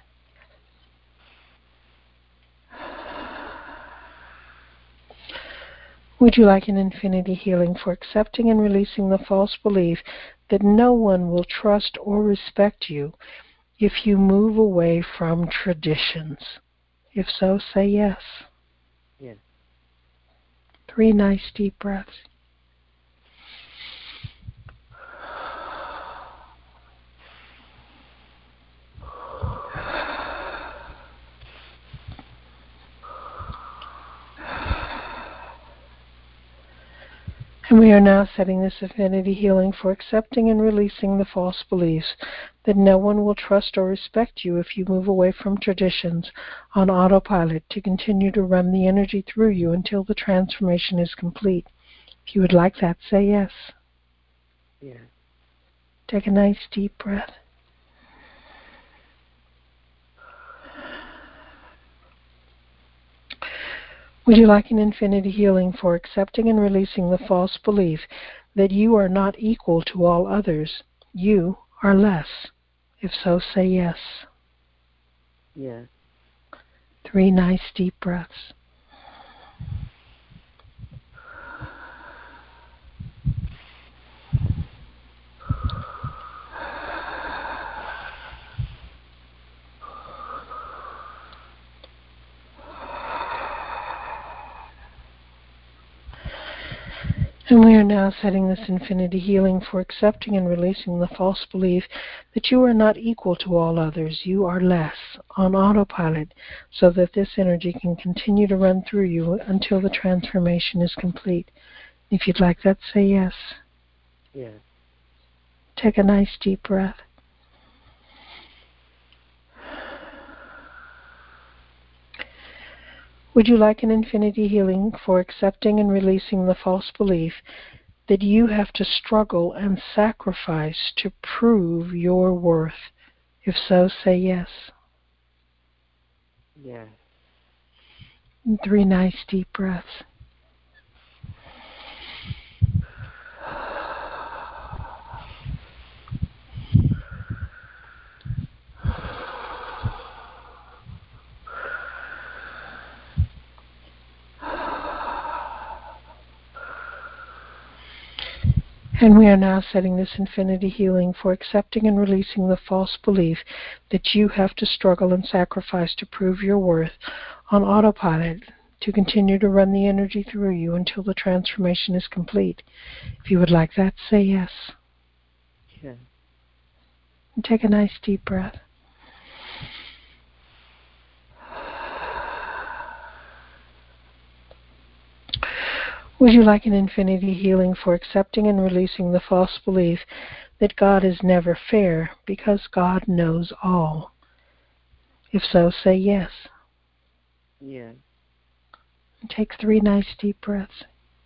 Would you like an infinity healing for accepting and releasing the false belief that no one will trust or respect you if you move away from traditions? If so, say yes. Yes. 3 nice deep breaths. And we are now setting this affinity healing for accepting and releasing the false beliefs that no one will trust or respect you if you move away from traditions on autopilot to continue to run the energy through you until the transformation is complete. If you would like that, say yes. Yes. Take a nice deep breath. Would you like an infinity healing for accepting and releasing the false belief that you are not equal to all others? You are less. If so, say yes. Yes. 3 nice deep breaths. And we are now setting this infinity healing for accepting and releasing the false belief that you are not equal to all others. You are less on autopilot so that this energy can continue to run through you until the transformation is complete. If you'd like that, say yes. Yes. Take a nice deep breath. Would you like an infinity healing for accepting and releasing the false belief that you have to struggle and sacrifice to prove your worth? If so, say yes. Yes. And 3 nice deep breaths. And we are now setting this infinity healing for accepting and releasing the false belief that you have to struggle and sacrifice to prove your worth on autopilot to continue to run the energy through you until the transformation is complete. If you would like that, say yes. Yes. And take a nice deep breath. Would you like an infinity healing for accepting and releasing the false belief that God is never fair because God knows all? If so, say yes. Yes. And take 3 nice deep breaths.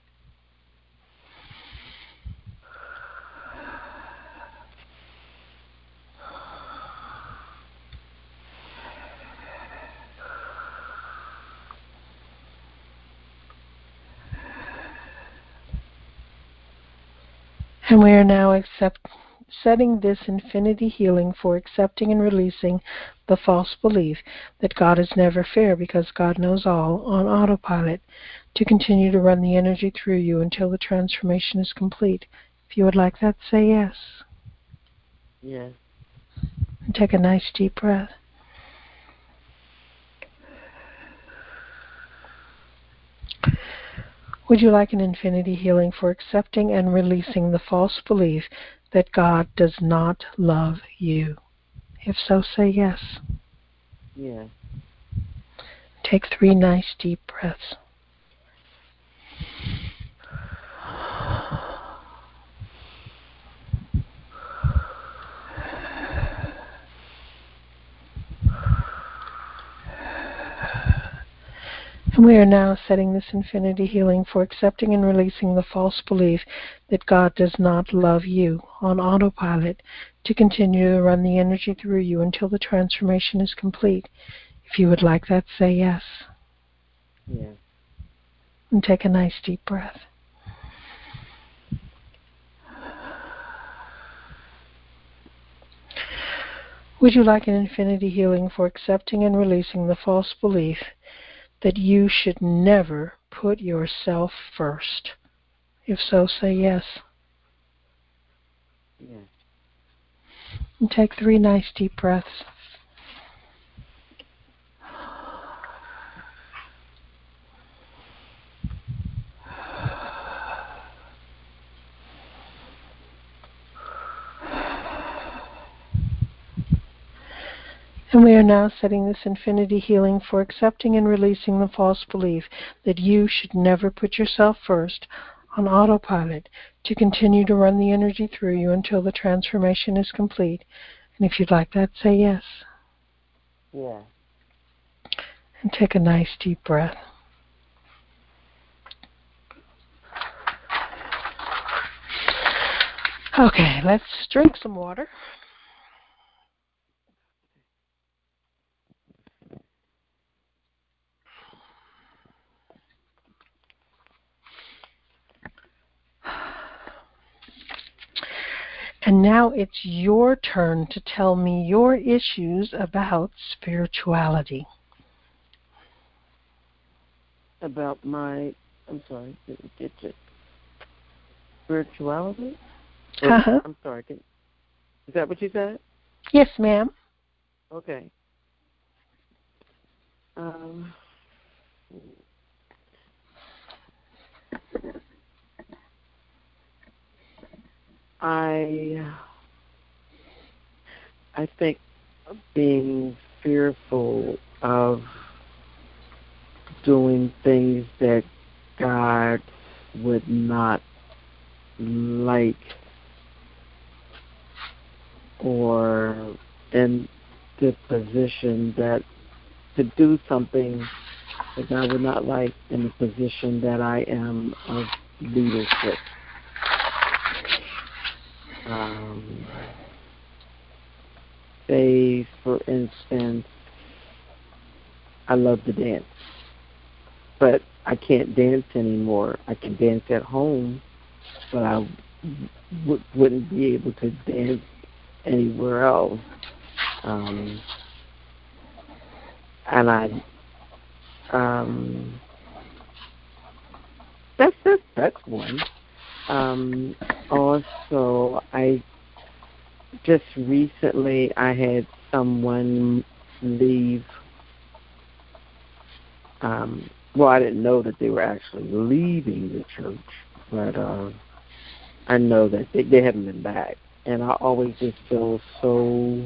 And we are now setting this infinity healing for accepting and releasing the false belief that God is never fair because God knows all on autopilot to continue to run the energy through you until the transformation is complete. If you would like that, say yes. Yes. And take a nice deep breath. Would you like an infinity healing for accepting and releasing the false belief that God does not love you? If so, say yes. Yes. Take 3 nice deep breaths. And we are now setting this infinity healing for accepting and releasing the false belief that God does not love you on autopilot to continue to run the energy through you until the transformation is complete. If you would like that, say yes. Yes. And take a nice deep breath. Would you like an infinity healing for accepting and releasing the false belief that you should never put yourself first? If so, say yes. Yes. And take 3 nice deep breaths. And we are now setting this infinity healing for accepting and releasing the false belief that you should never put yourself first on autopilot, to continue to run the energy through you until the transformation is complete. And if you'd like that, say yes. Yeah. And take a nice deep breath. Okay, let's drink some water. And now it's your turn to tell me your issues about spirituality. About my, I'm sorry, didn't get it. Spirituality? Uh-huh. I'm sorry, is that what you said? Yes, ma'am. Okay. I think being fearful of doing things that God would not like, or in the position that to do something that God would not like in the position that I am of leadership. Say, for instance, I love to dance, but I can't dance anymore. I can dance at home, but I wouldn't be able to dance anywhere else. And that's one. Also, I just recently I had someone leave. Well, I didn't know that they were actually leaving the church, but I know that they haven't been back. And I always just feel so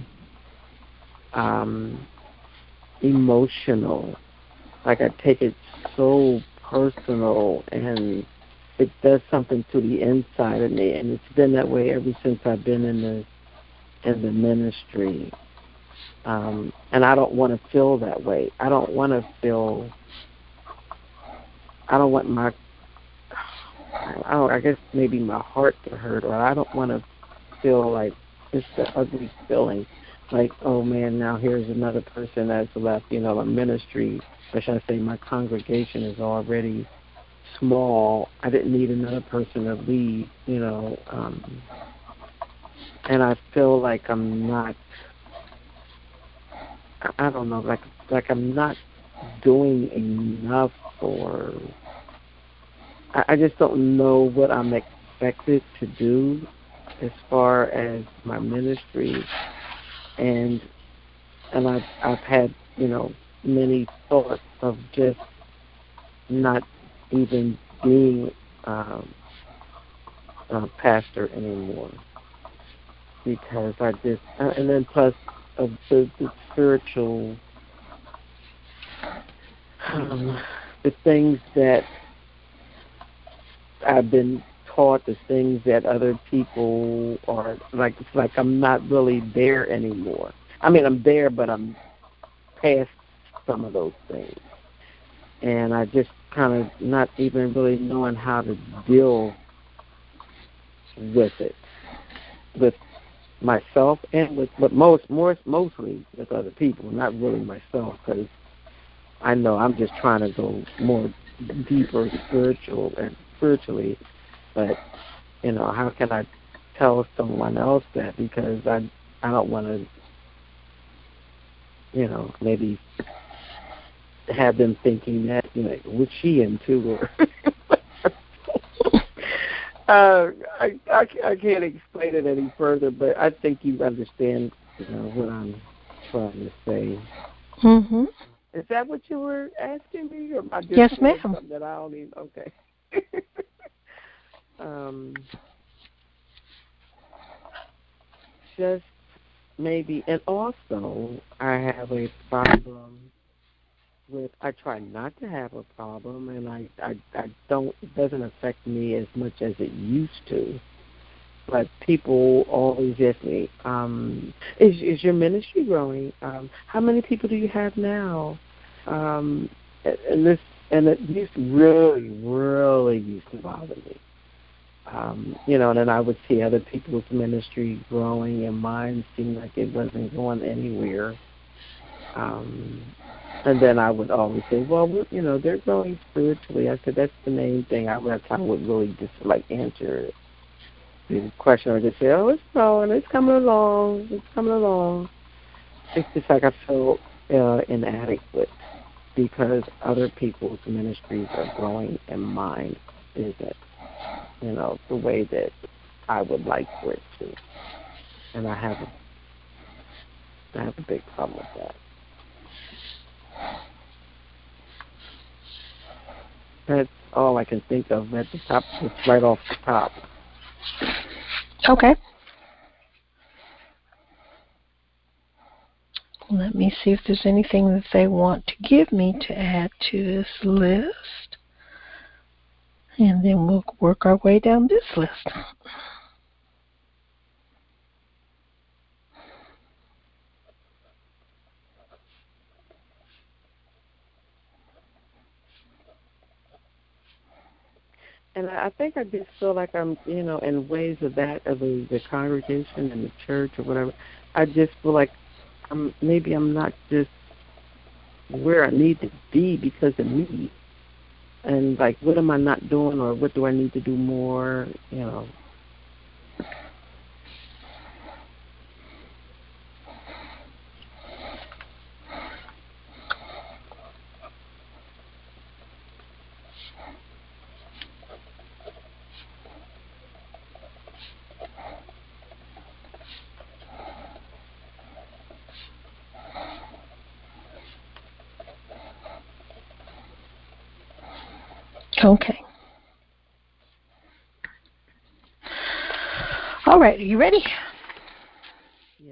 emotional. Like I take it so personal, and it does something to the inside of me. And it's been that way ever since I've been in the ministry. And I don't want to feel that way. I don't want my, I guess maybe my heart to hurt, or I don't want to feel like it's the ugly feeling, like, oh man, now here's another person that's left. A ministry, or should I say my congregation is already small. I didn't need another person to lead, and I feel like I'm not, I don't know, like I'm not doing enough, or I just don't know what I'm expected to do as far as my ministry, and I've had many thoughts of just not even being a pastor anymore, because I just, and then plus of the spiritual, the things that I've been taught, the things that other people are like. It's like I'm not really there anymore. I mean, I'm there, but I'm past some of those things, and I just kind of not even really knowing how to deal with it, with myself, and but mostly with other people. Not really myself, because I know I'm just trying to go more deeper spiritually, but how can I tell someone else that? Because I don't want to, maybe have them thinking that, what's she into? Or I can't explain it any further, but I think you understand, what I'm trying to say. Mm-hmm. Is that what you were asking me, or am I just yes, ma'am. Something that I don't even? Okay. Just maybe, and also I have a problem with, I try not to have a problem, and I don't, it doesn't affect me as much as it used to. But people always ask me, is your ministry growing? How many people do you have now? And this, and it used to really used to bother me. And then I would see other people's ministry growing, and mine seemed like it wasn't going anywhere. Um, and then I would always say, well, they're growing spiritually. I said, that's the main thing. I would really just answer the question, or just say, oh, it's growing, it's coming along, it's coming along. It's just like I feel inadequate because other people's ministries are growing and mine isn't, the way that I would like for it to. And I have a big problem with that. That's all I can think of at the top, just right off the top. Okay. Let me see if there's anything that they want to give me to add to this list. And then we'll work our way down this list. And I think I just feel like I'm, in ways of the congregation and the church or whatever, I just feel like maybe I'm not just where I need to be because of me. And, what am I not doing, or what do I need to do more, Okay. All right. Are you ready? Yeah.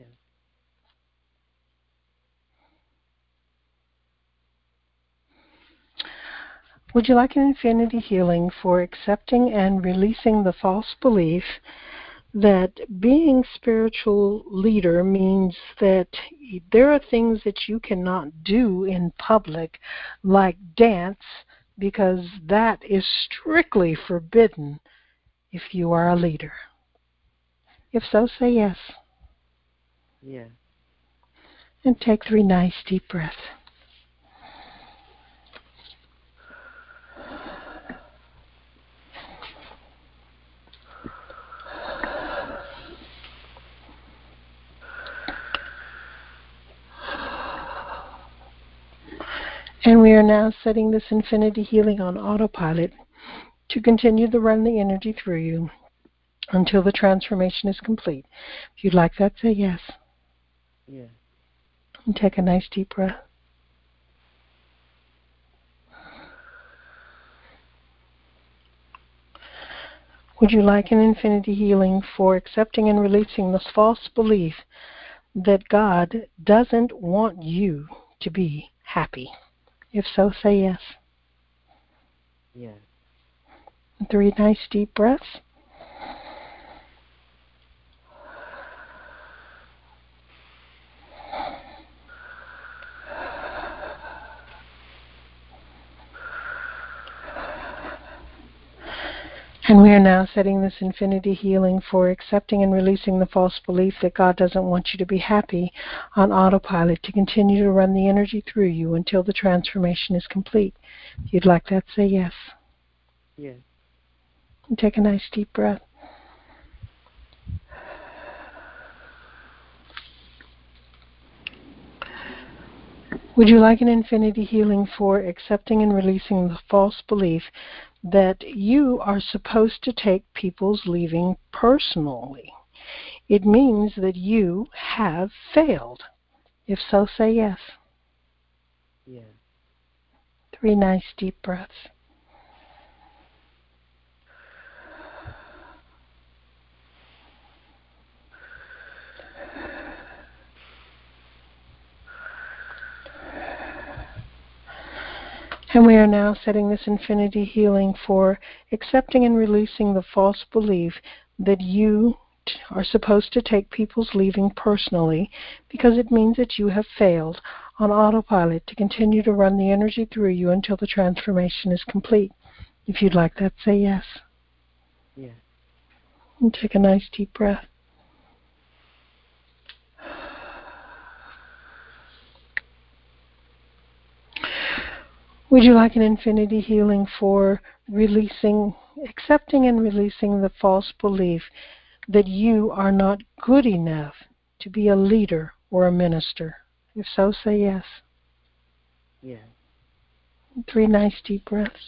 Would you like an infinity healing for accepting and releasing the false belief that being spiritual leader means that there are things that you cannot do in public, like dance, because that is strictly forbidden if you are a leader? If so, say yes. Yeah. And take 3 nice deep breaths. And we are now setting this infinity healing on autopilot to continue to run the energy through you until the transformation is complete. If you'd like that, say yes. Yeah. And take a nice deep breath. Would you like an infinity healing for accepting and releasing this false belief that God doesn't want you to be happy? If so, say yes. Yeah. 3 nice deep breaths. And we are now setting this infinity healing for accepting and releasing the false belief that God doesn't want you to be happy on autopilot to continue to run the energy through you until the transformation is complete. If you'd like that, say yes. Yes. And take a nice deep breath. Would you like an infinity healing for accepting and releasing the false belief that you are supposed to take people's leaving personally? It means that you have failed. If so, say yes. Yeah. 3 nice deep breaths. And we are now setting this infinity healing for accepting and releasing the false belief that you are supposed to take people's leaving personally, because it means that you have failed on autopilot to continue to run the energy through you until the transformation is complete. If you'd like that, say yes. Yes. And take a nice deep breath. Would you like an infinity healing for accepting and releasing the false belief that you are not good enough to be a leader or a minister? If so, say yes. Yes. 3 nice deep breaths.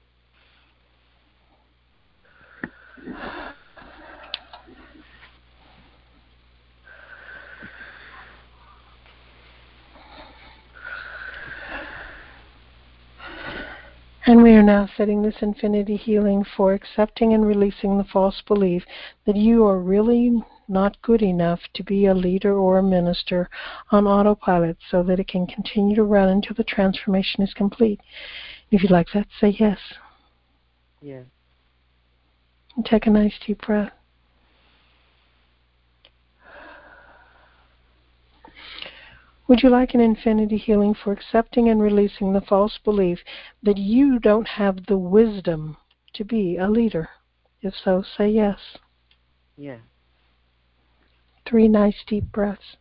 And we are now setting this infinity healing for accepting and releasing the false belief that you are really not good enough to be a leader or a minister on autopilot, so that it can continue to run until the transformation is complete. If you'd like that, say yes. Yes. And take a nice deep breath. Would you like an infinity healing for accepting and releasing the false belief that you don't have the wisdom to be a leader? If so, say yes. Yes. 3 nice deep breaths.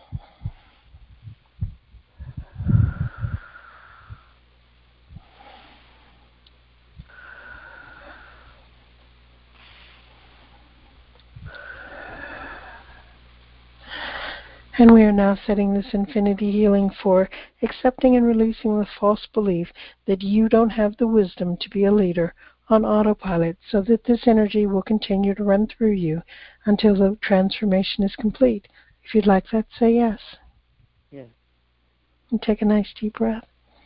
And we are now setting this infinity healing for accepting and releasing the false belief that you don't have the wisdom to be a leader on autopilot, so that this energy will continue to run through you until the transformation is complete. If you'd like that, say yes. Yes. And take a nice deep breath.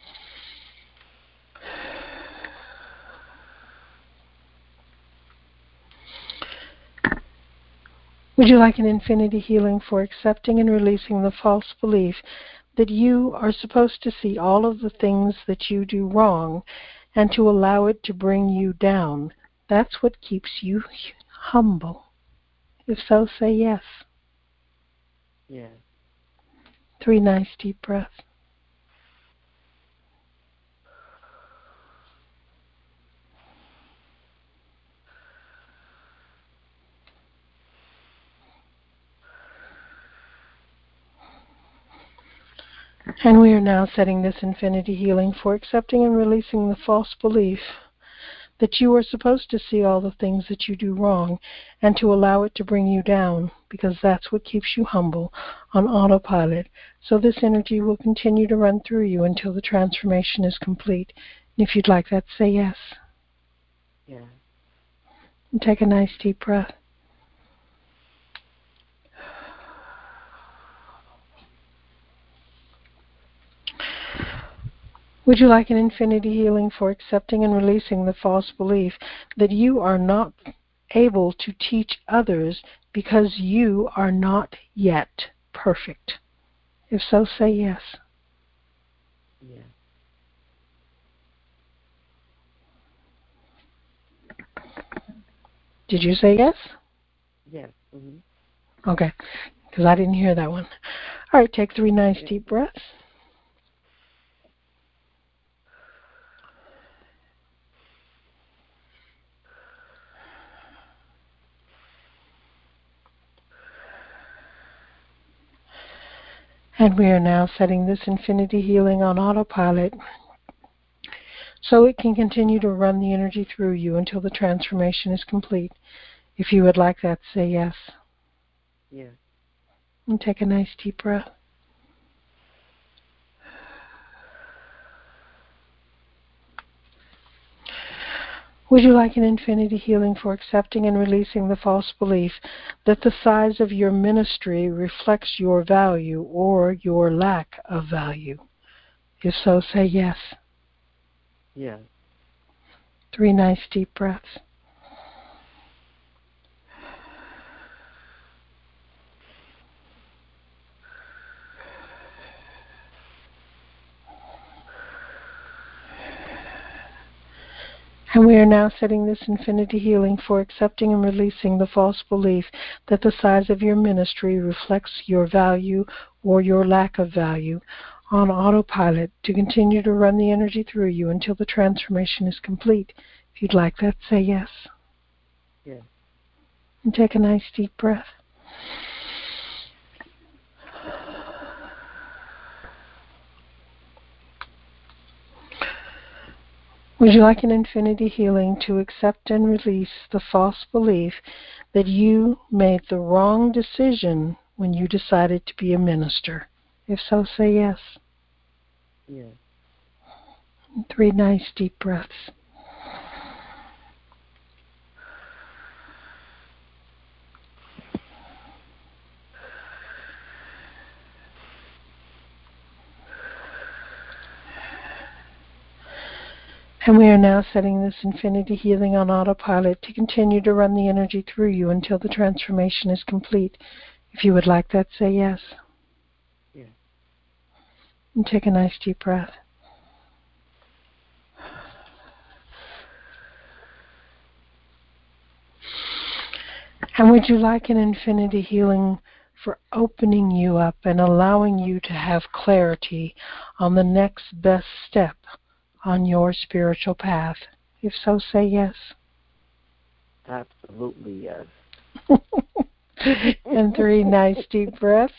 Would you like an infinity healing for accepting and releasing the false belief that you are supposed to see all of the things that you do wrong and to allow it to bring you down? That's what keeps you humble. If so, say yes. Yes. 3 nice deep breaths. And we are now setting this infinity healing for accepting and releasing the false belief that you are supposed to see all the things that you do wrong and to allow it to bring you down, because that's what keeps you humble on autopilot. So this energy will continue to run through you until the transformation is complete. And if you'd like that, say yes. Yes. And take a nice deep breath. Would you like an infinity healing for accepting and releasing the false belief that you are not able to teach others because you are not yet perfect? If so, say yes. Yes. Did you say yes? Yes. Mm-hmm. Okay, because I didn't hear that one. All right, take 3 nice Yes. deep breaths. And we are now setting this infinity healing on autopilot so it can continue to run the energy through you until the transformation is complete. If you would like that, say yes. Yes. And take a nice deep breath. Would you like an infinity healing for accepting and releasing the false belief that the size of your ministry reflects your value or your lack of value? If so, say yes. Yes. 3 nice deep breaths. And we are now setting this infinity healing for accepting and releasing the false belief that the size of your ministry reflects your value or your lack of value on autopilot to continue to run the energy through you until the transformation is complete. If you'd like that, say yes. Yes. And take a nice deep breath. Would you like an infinity healing to accept and release the false belief that you made the wrong decision when you decided to be a minister? If so, say yes. Yes. And 3 nice deep breaths. And we are now setting this infinity healing on autopilot to continue to run the energy through you until the transformation is complete. If you would like that, say yes. Yes. And take a nice deep breath. And would you like an infinity healing for opening you up and allowing you to have clarity on the next best step on your spiritual path? If so, say yes. Absolutely yes. And 3 nice deep breaths.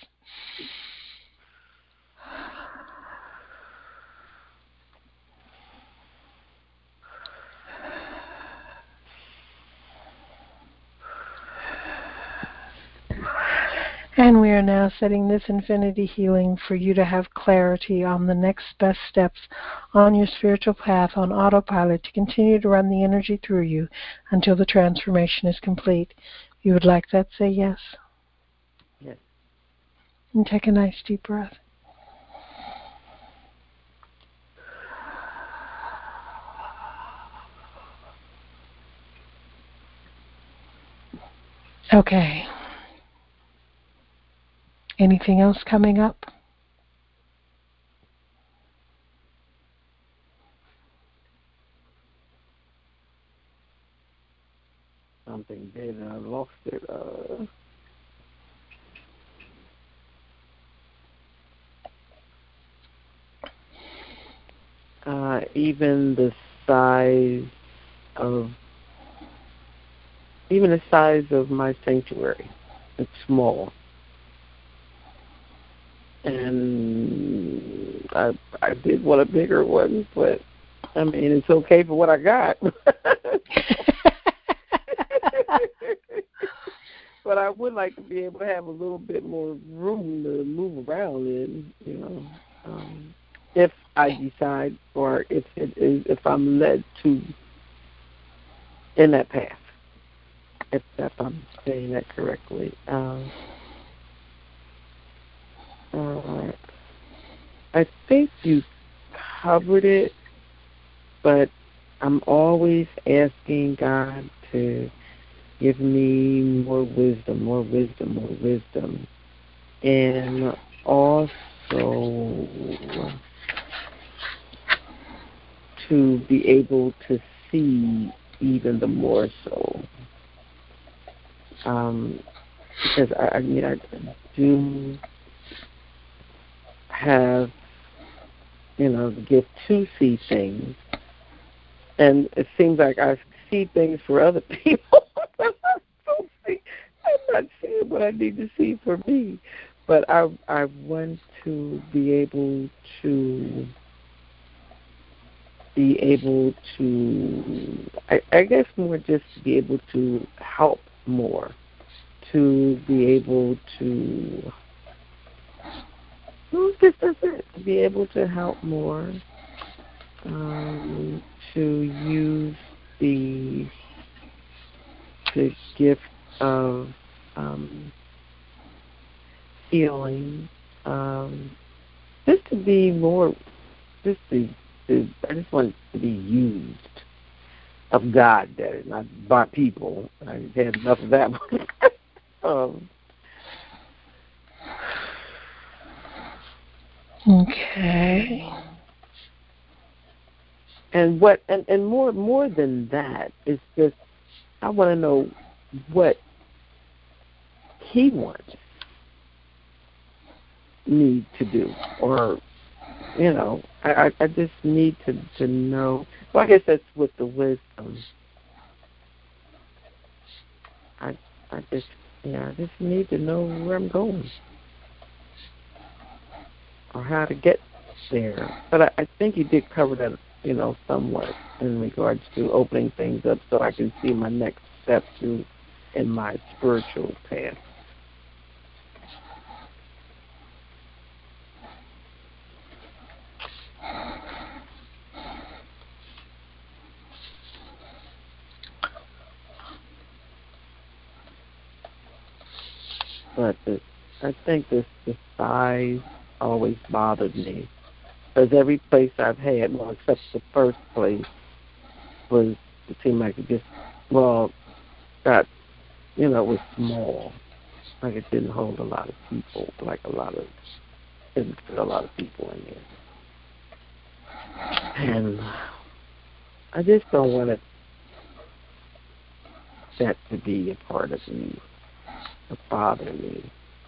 And we are now setting this infinity healing for you to have clarity on the next best steps on your spiritual path on autopilot to continue to run the energy through you until the transformation is complete. If you would like that, say yes. Yes. And take a nice deep breath. Okay. Anything else coming up? Something did and I lost it. Even the size of my sanctuary, it's small. And I did want a bigger one, but I mean it's okay for what I got. But I would like to be able to have a little bit more room to move around in, if I decide or if I'm led to in that path. If I'm saying that correctly. I think you covered it, but I'm always asking God to give me more wisdom, and also to be able to see even the more so. Because I do have, the gift to see things, and it seems like I see things for other people, but I'm not seeing what I need to see for me. But I want to be able to I guess more just to be able to help more, to be able to just that's it, to be able to help more, to use the gift of healing, just to be more, just to I just want it to be used of God, that is, not by people. I had enough of that one. Okay. And more than that, it's just I want to know what he wants me to do, or I just need to know. Well, I guess that's with the wisdom. I just need to know where I'm going or how to get there. But I think you did cover that, somewhat in regards to opening things up so I can see my next step in my spiritual path. But I think the size always bothered me. Because every place I've had, well, except the first place, it seemed like it just, got, it was small. Like it didn't hold a lot of people, didn't fit a lot of people in there. And I just don't want that to be a part of me, to bother me.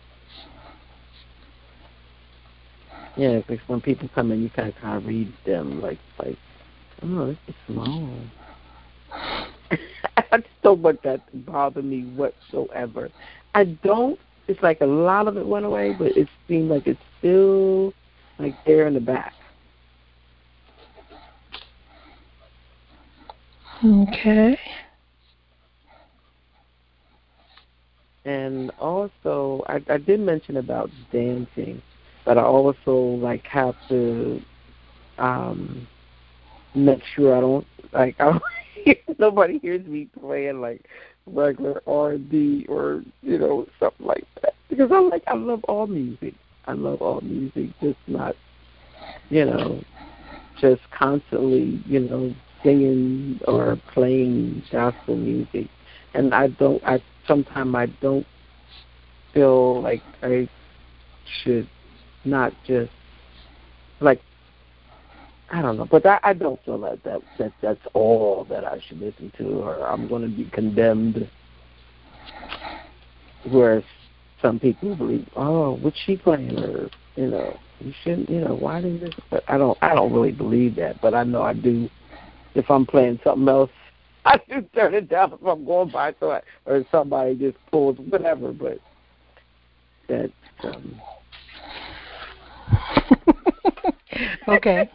Yeah, because when people come in, you kind of read them like, oh, this is small. I just don't want that to bother me whatsoever. I don't. It's like a lot of it went away, but it seemed like it's still like there in the back. Okay. And also, I did mention about dancing, but I also have to make sure nobody hears me playing like regular R&B or something like that, because I love all music. I love all music, just not just constantly singing or playing gospel music. And sometimes I don't feel like I should not just I don't know, but I don't feel that's all that I should listen to, or I'm going to be condemned. Whereas some people believe, oh, what's she playing, or you shouldn't, why did this? But I don't really believe that. But I know I do. If I'm playing something else, I do turn it down if I'm going by, or somebody just pulls whatever. But that's Okay.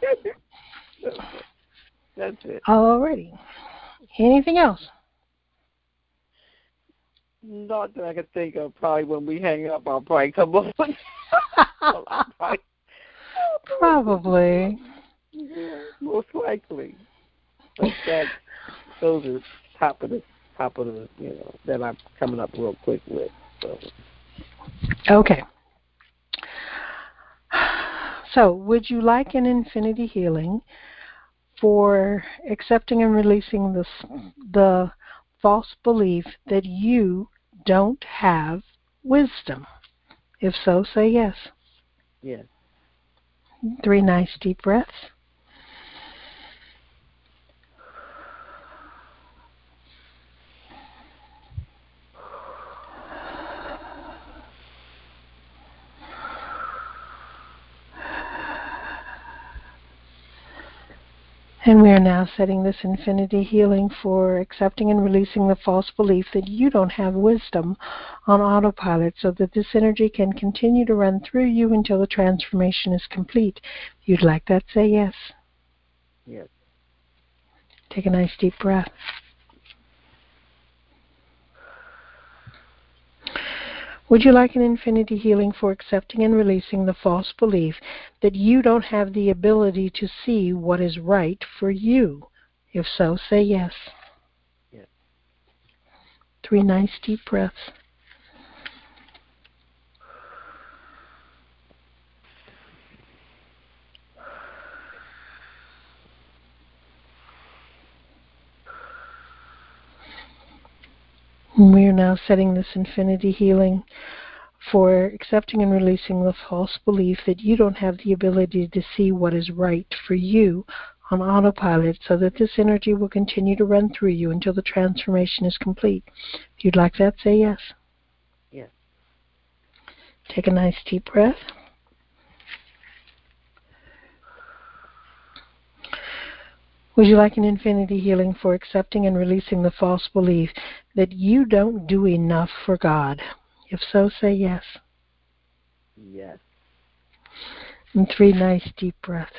That's it. Alrighty. Anything else? Not that I can think of. Probably when we hang up, I'll probably come up with. Probably. Yeah, most likely. But those are top of the that I'm coming up real quick with. So. Okay. So, would you like an infinity healing for accepting and releasing the false belief that you don't have wisdom? If so, say yes. Yes. 3 nice deep breaths. And we are now setting this infinity healing for accepting and releasing the false belief that you don't have wisdom on autopilot, so that this energy can continue to run through you until the transformation is complete. If you'd like that, say yes. Yes. Take a nice deep breath. Would you like an infinity healing for accepting and releasing the false belief that you don't have the ability to see what is right for you? If so, say yes. Yes. 3 nice deep breaths. We are now setting this infinity healing for accepting and releasing the false belief that you don't have the ability to see what is right for you on autopilot so that this energy will continue to run through you until the transformation is complete. If you'd like that, say yes. Yes. Take a nice deep breath. Would you like an infinity healing for accepting and releasing the false belief that you don't do enough for God? If so, say yes. Yes. And 3 nice deep breaths.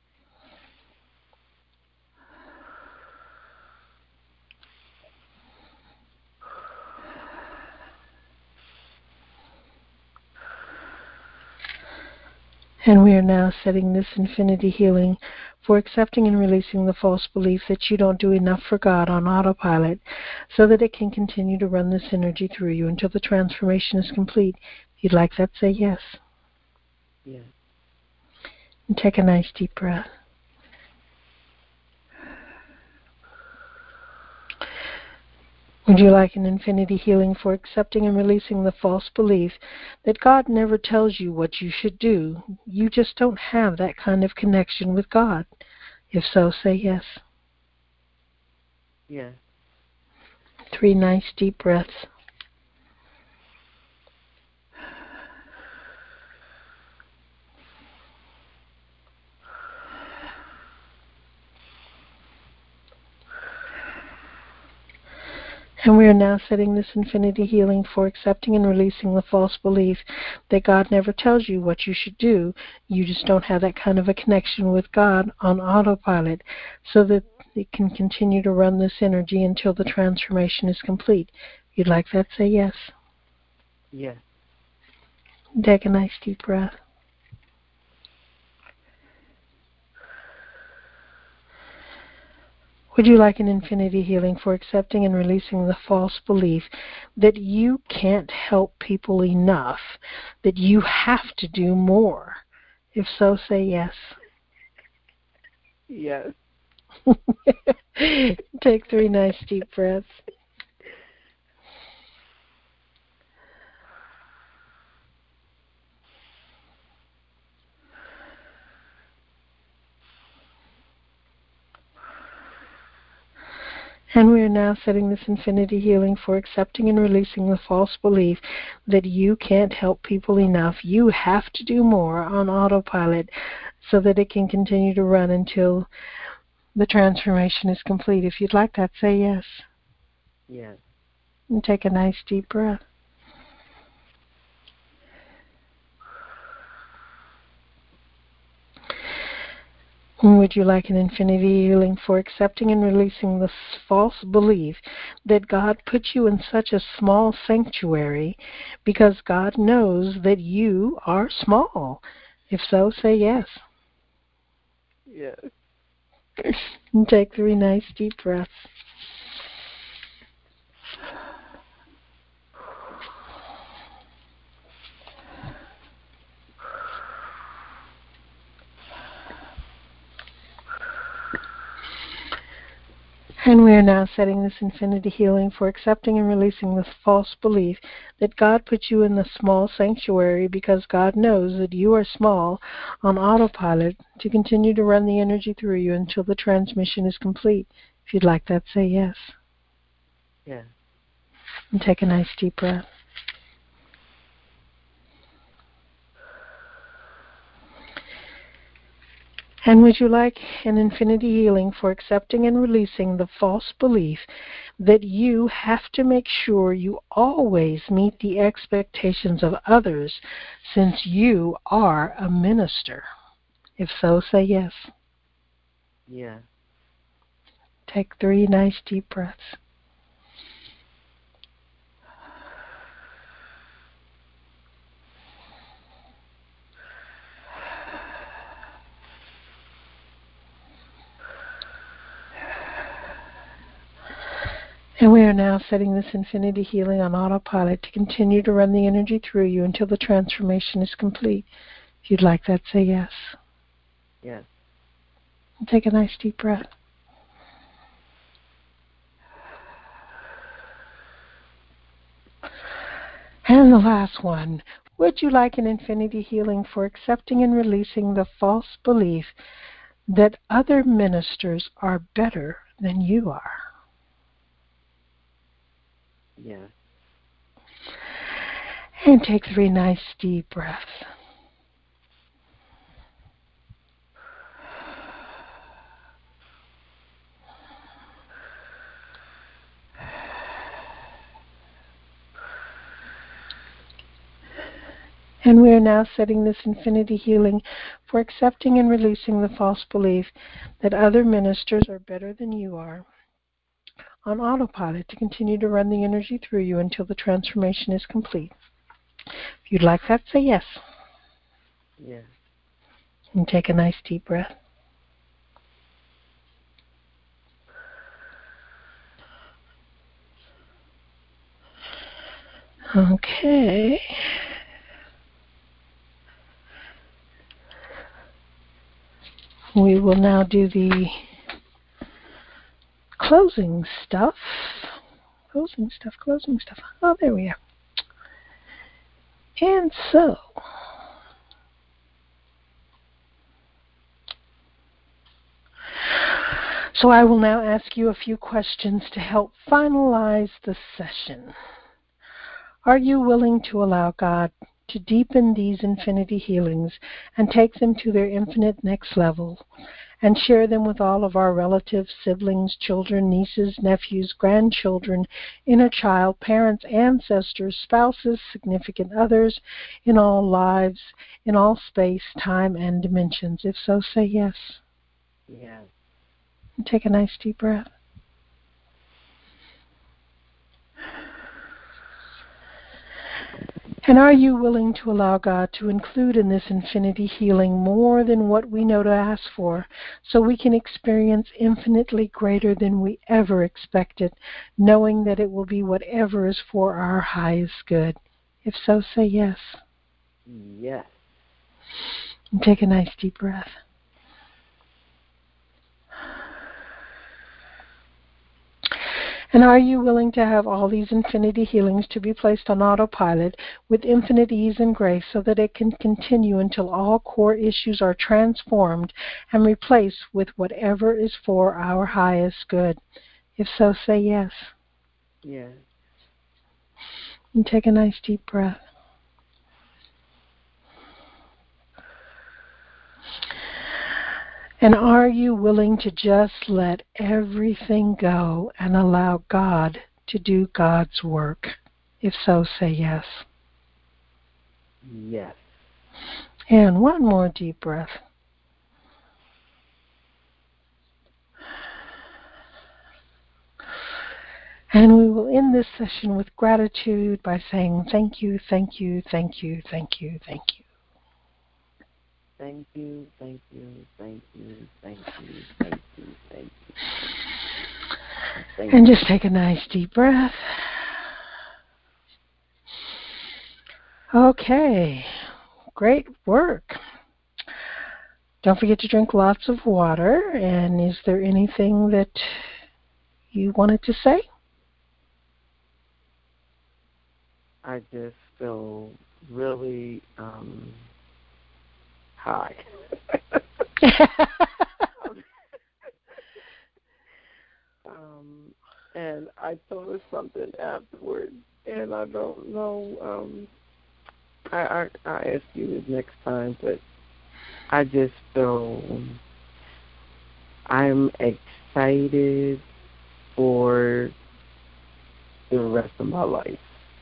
And we are now setting this infinity healing for accepting and releasing the false belief that you don't do enough for God on autopilot so that it can continue to run this energy through you until the transformation is complete. If you'd like that, say yes. Yes. And take a nice deep breath. Would you like an infinity healing for accepting and releasing the false belief that God never tells you what you should do? You just don't have that kind of connection with God. If so, say yes. Yes. 3 nice deep breaths. And we are now setting this infinity healing for accepting and releasing the false belief that God never tells you what you should do. You just don't have that kind of a connection with God on autopilot so that it can continue to run this energy until the transformation is complete. If you'd like that, say yes. Yes. Take a nice deep breath. Would you like an infinity healing for accepting and releasing the false belief that you can't help people enough, that you have to do more? If so, say yes. Yes. Take 3 nice deep breaths. And we are now setting this infinity healing for accepting and releasing the false belief that you can't help people enough. You have to do more on autopilot so that it can continue to run until the transformation is complete. If you'd like that, say yes. Yes. And take a nice deep breath. Would you like an infinity healing for accepting and releasing the false belief that God put you in such a small sanctuary because God knows that you are small? If so, say yes. Yes. And take 3 nice deep breaths. And we are now setting this infinity healing for accepting and releasing this false belief that God put you in the small sanctuary because God knows that you are small on autopilot to continue to run the energy through you until the transmission is complete. If you'd like that, say yes. Yes. And take a nice deep breath. And would you like an infinity healing for accepting and releasing the false belief that you have to make sure you always meet the expectations of others since you are a minister? If so, say yes. Yes. Take 3 nice deep breaths. And we are now setting this infinity healing on autopilot to continue to run the energy through you until the transformation is complete. If you'd like that, say yes. Yes. And take a nice deep breath. And the last one. Would you like an infinity healing for accepting and releasing the false belief that other ministers are better than you are. Yes. And take 3 nice deep breaths. And we are now setting this infinity healing for accepting and releasing the false belief that other ministers are better than you are on autopilot to continue to run the energy through you until the transformation is complete. If you'd like that, say yes. Yes. And take a nice deep breath. Okay. We will now do the closing stuff. Closing stuff. Oh, there we are. And so, I will now ask you a few questions to help finalize the session. Are you willing to allow God to deepen these infinity healings and take them to their infinite next level and share them with all of our relatives, siblings, children, nieces, nephews, grandchildren, inner child, parents, ancestors, spouses, significant others, in all lives, in all space, time, and dimensions? If so, say yes. Yes. And take a nice deep breath. And are you willing to allow God to include in this infinity healing more than what we know to ask for, so we can experience infinitely greater than we ever expected, knowing that it will be whatever is for our highest good? If so, say yes. Yes. And take a nice deep breath. And are you willing to have all these infinity healings to be placed on autopilot with infinite ease and grace so that it can continue until all core issues are transformed and replaced with whatever is for our highest good? If so, say yes. Yes. And take a nice deep breath. And are you willing to just let everything go and allow God to do God's work? If so, say yes. Yes. And one more deep breath. And we will end this session with gratitude by saying thank you, thank you, thank you, thank you, thank you. Thank you, thank you, thank you, thank you, thank you, thank you. Thank And you. just take a nice deep breath. Okay, great work. Don't forget to drink lots of water. And is there anything that you wanted to say? I just feel really high. And I thought of something afterwards, and I don't know. I ask you this next time, but I just feel I'm excited for the rest of my life.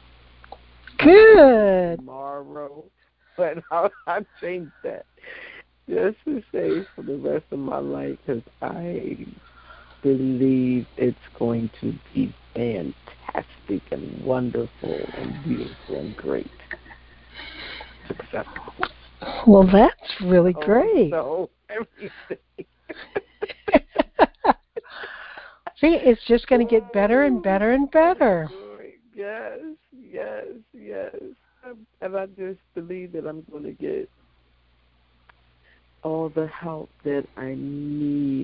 Good. Tomorrow, but I'll change that just to say for the rest of my life, because I believe it's going to be fantastic and wonderful and beautiful and great. Successful. Well, that's really great. So everything. See, it's just going to get better and better and better. Yes, yes, yes. And I just believe that I'm going to get all the help that I need.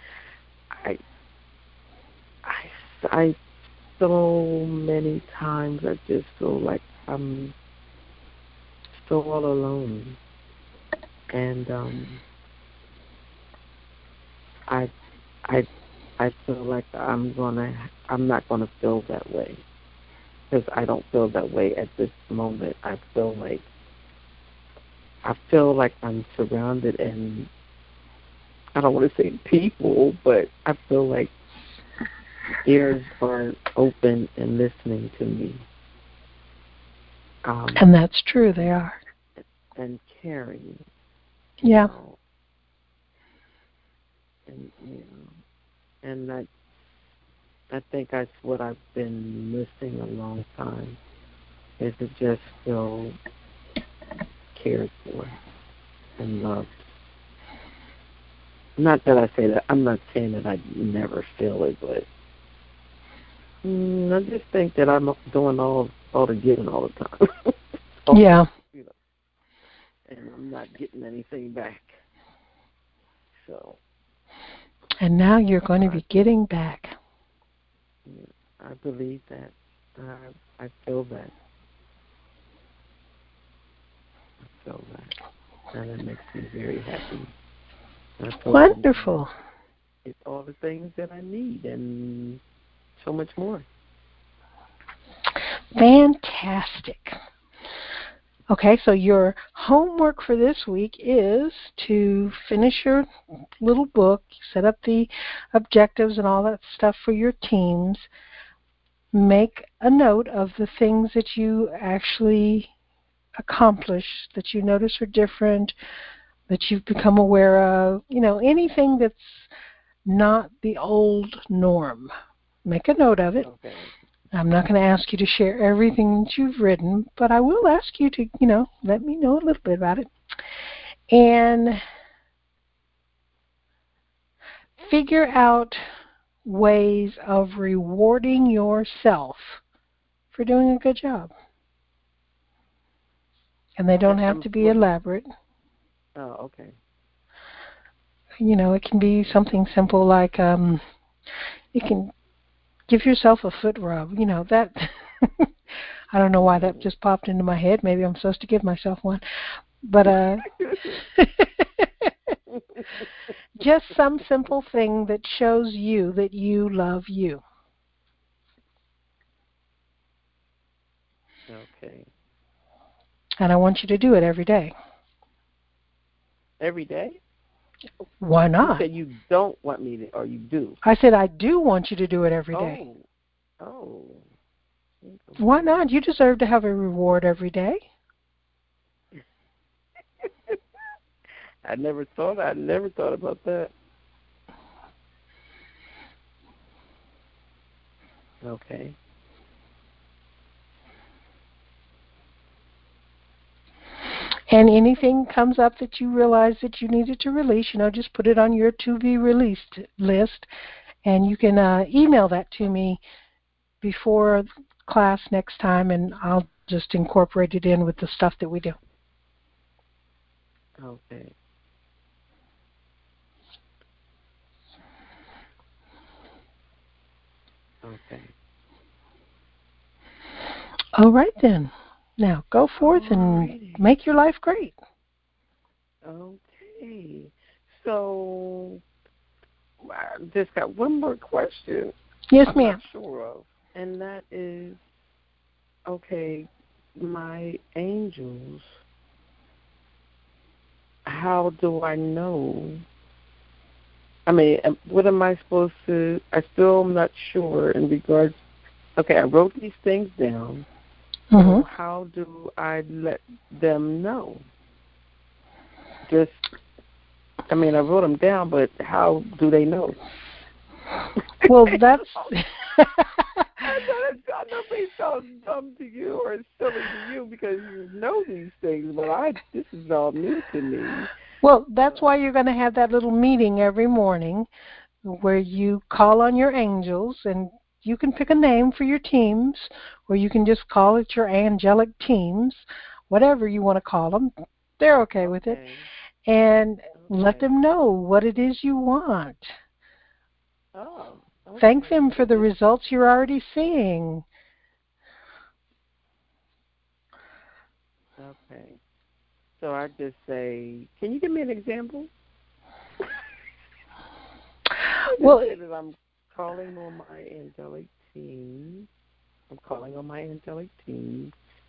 I so many times I just feel like I'm so all alone. And I I I feel like I'm not gonna feel that way because I don't feel that way at this moment. I feel like I'm surrounded and I don't want to say people, but I feel like ears are open and listening to me. And that's true, they are. And caring, Yeah. and I think that's what I've been missing a long time, is to just feel cared for and loved. Not that I say that, I'm not saying that I never feel it, but I just think that I'm doing all the giving all the time. Yeah. And I'm not getting anything back. So. And now you're going to be getting back. Yeah, I believe that. I feel that. I feel that. And it makes me very happy. Wonderful. It's all the things that I need and so much more. Fantastic. Okay, so your homework for this week is to finish your little book, set up the objectives and all that stuff for your teams. Make a note of the things that you actually accomplish, that you notice are different, that you've become aware of, anything that's not the old norm. Make a note of it. Okay. I'm not going to ask you to share everything that you've written, but I will ask you to, let me know a little bit about it. And figure out ways of rewarding yourself for doing a good job. And they don't have to be elaborate. Oh, okay. It can be something simple like you can give yourself a foot rub. That I don't know why that just popped into my head. Maybe I'm supposed to give myself one. But just some simple thing that shows you that you love you. Okay. And I want you to do it every day. Every day? Why not? You said you don't want me to, or you do? I said I do want you to do it every day. Oh. Why not? You deserve to have a reward every day. I never thought about that. Okay. And anything comes up that you realize that you needed to release, just put it on your to be released list, and you can email that to me before class next time, and I'll just incorporate it in with the stuff that we do. Okay. Okay. All right then. Now go forth and make your life great. Okay. So I just got one more question. Yes, I'm ma'am. not sure of, and that is, okay, my angels. How do I know? I mean, what am I supposed to? I still am not sure in regards. Okay, I wrote these things down. Mm-hmm. So how do I let them know? I wrote them down, but how do they know? Well, that's. I know it sounds dumb to you or silly to you because you know these things, but this is all new to me. Well, that's why you're going to have that little meeting every morning where you call on your angels, and you can pick a name for your teams, or you can just call it your angelic teams, whatever you want to call them. They're okay with it. And let them know what it is you want. Oh. Okay. Thank them for the results you're already seeing. Okay. So I just say, can you give me an example? Well, say that I'm calling on my angelic team. I'm calling on my angelic team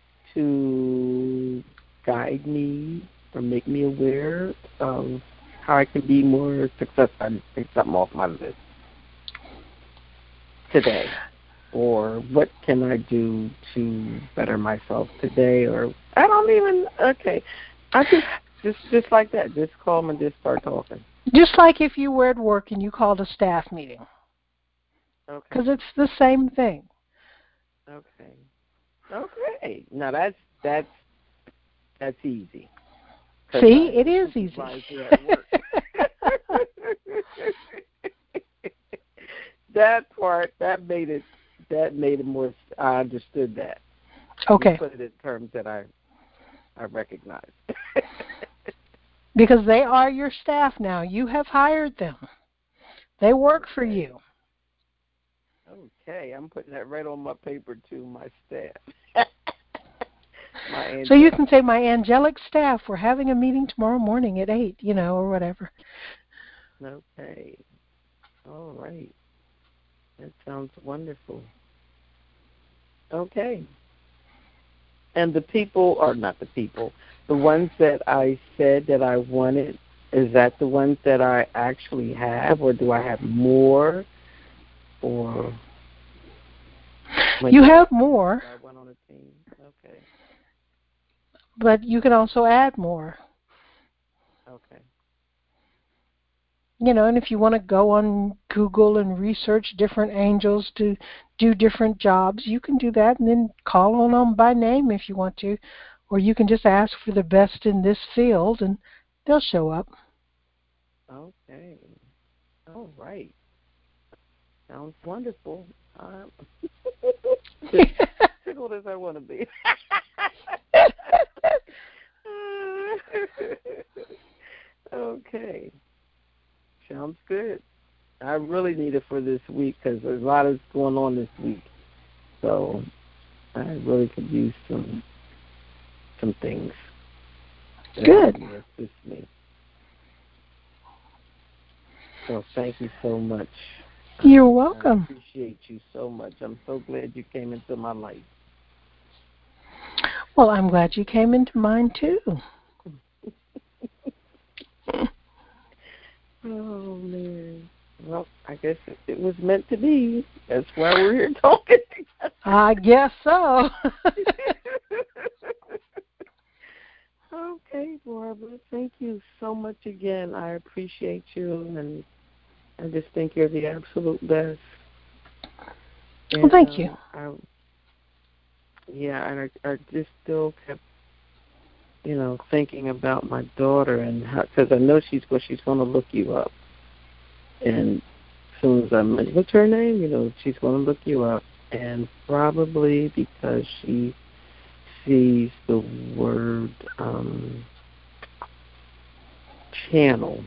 to guide me or make me aware of how I can be more successful. I just take something off my list today. Or what can I do to better myself today? Or I don't even, okay. I just like that. Just call them and just start talking. just like if you were at work and you called a staff meeting. Okay. Because it's the same thing. Okay. Now that's easy. See, it is easy. That part that made it more. I understood that. Okay. You put it in terms that I recognize. Because they are your staff now. You have hired them. They work for you. Okay, I'm putting that right on my paper to my staff. So you can say, my angelic staff, we're having a meeting tomorrow morning at 8, or whatever. Okay. All right. That sounds wonderful. Okay. And the people, or not the people, the ones that I said that I wanted, is that the ones that I actually have, or do I have more? Or you have more. I went on a team. Okay. But you can also add more. Okay. And if you want to go on Google and research different angels to do different jobs, you can do that and then call on them by name if you want to. Or you can just ask for the best in this field and they'll show up. Okay. All right. Sounds wonderful. Tickled as I want to be. Okay. Sounds good. I really need it for this week because there's a lot is going on this week. So I really could use some things. Good. Assist me. So thank you so much. You're welcome. I appreciate you so much. I'm so glad you came into my life. Well, I'm glad you came into mine too. Oh, man. Well, I guess it was meant to be. That's why we're here talking together. I guess so. Okay, Barbara. Thank you so much again. I appreciate you, and I just think you're the absolute best. And, well, thank you. And I just still kept, thinking about my daughter and how, because I know she's going to look you up. And as soon as I'm, what's her name? She's going to look you up. And probably because she sees the word channel,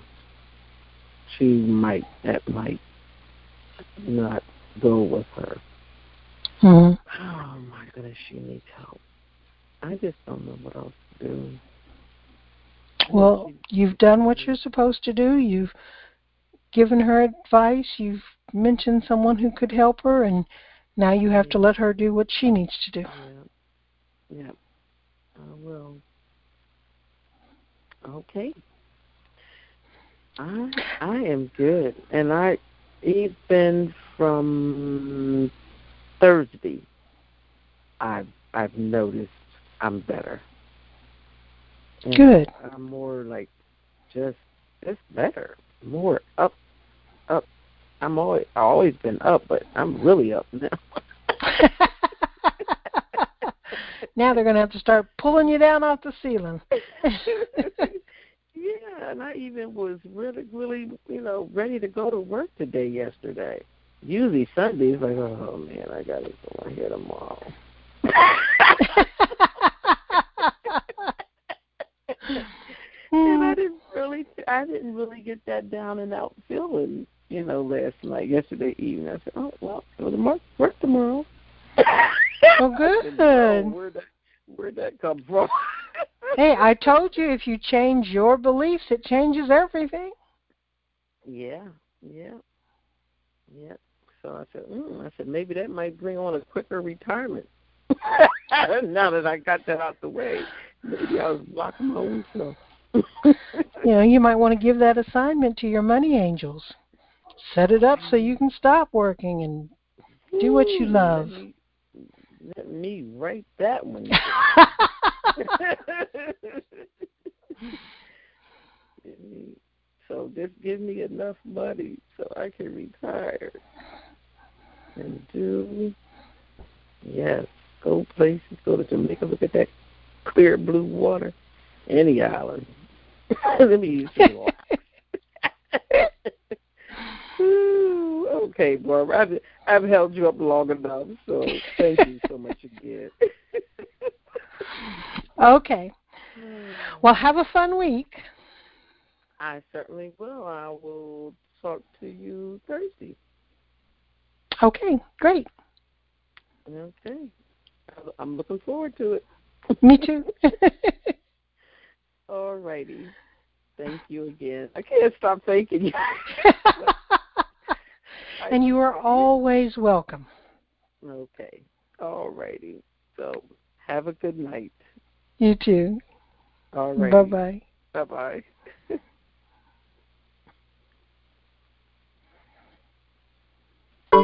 that might not go with her. Mm-hmm. Oh, my goodness, she needs help. I just don't know what else to do. Well, you've done what you're supposed to do. You've given her advice. You've mentioned someone who could help her, and now you have to let her do what she needs to do. Yeah. I will. Okay. I am good, and even from Thursday, I've noticed I'm better. And good. I'm more like just better, more up. I've always been up, but I'm really up now. Now they're going to have to start pulling you down off the ceiling. Yeah, and I even was really, really, ready to go to work yesterday. Usually Sundays, like, oh, man, I got to go on here tomorrow. And I didn't really get that down and out feeling, yesterday evening. I said, oh, well, go to work tomorrow. Oh, good. Where'd that come from? Hey, I told you if you change your beliefs, it changes everything. Yeah. Yeah. So I said maybe that might bring on a quicker retirement. Now that I got that out the way, maybe I was blocking my own self. You might want to give that assignment to your money angels. Set it up so you can stop working and do what you Ooh, love. let me write that one. So just give me enough money so I can retire and go places, go to Jamaica, look at that clear blue water, any island. Let me use some water. Okay, Barbara, I've held you up long enough, so thank you so much again. Okay. Well, have a fun week. I certainly will. I will talk to you Thursday. Okay, great. Okay. I'm looking forward to it. Me too. All righty. Thank you again. I can't stop thanking you. And you are always welcome. Okay. All righty. So have a good night. You too. All righty. Bye-bye. Bye-bye.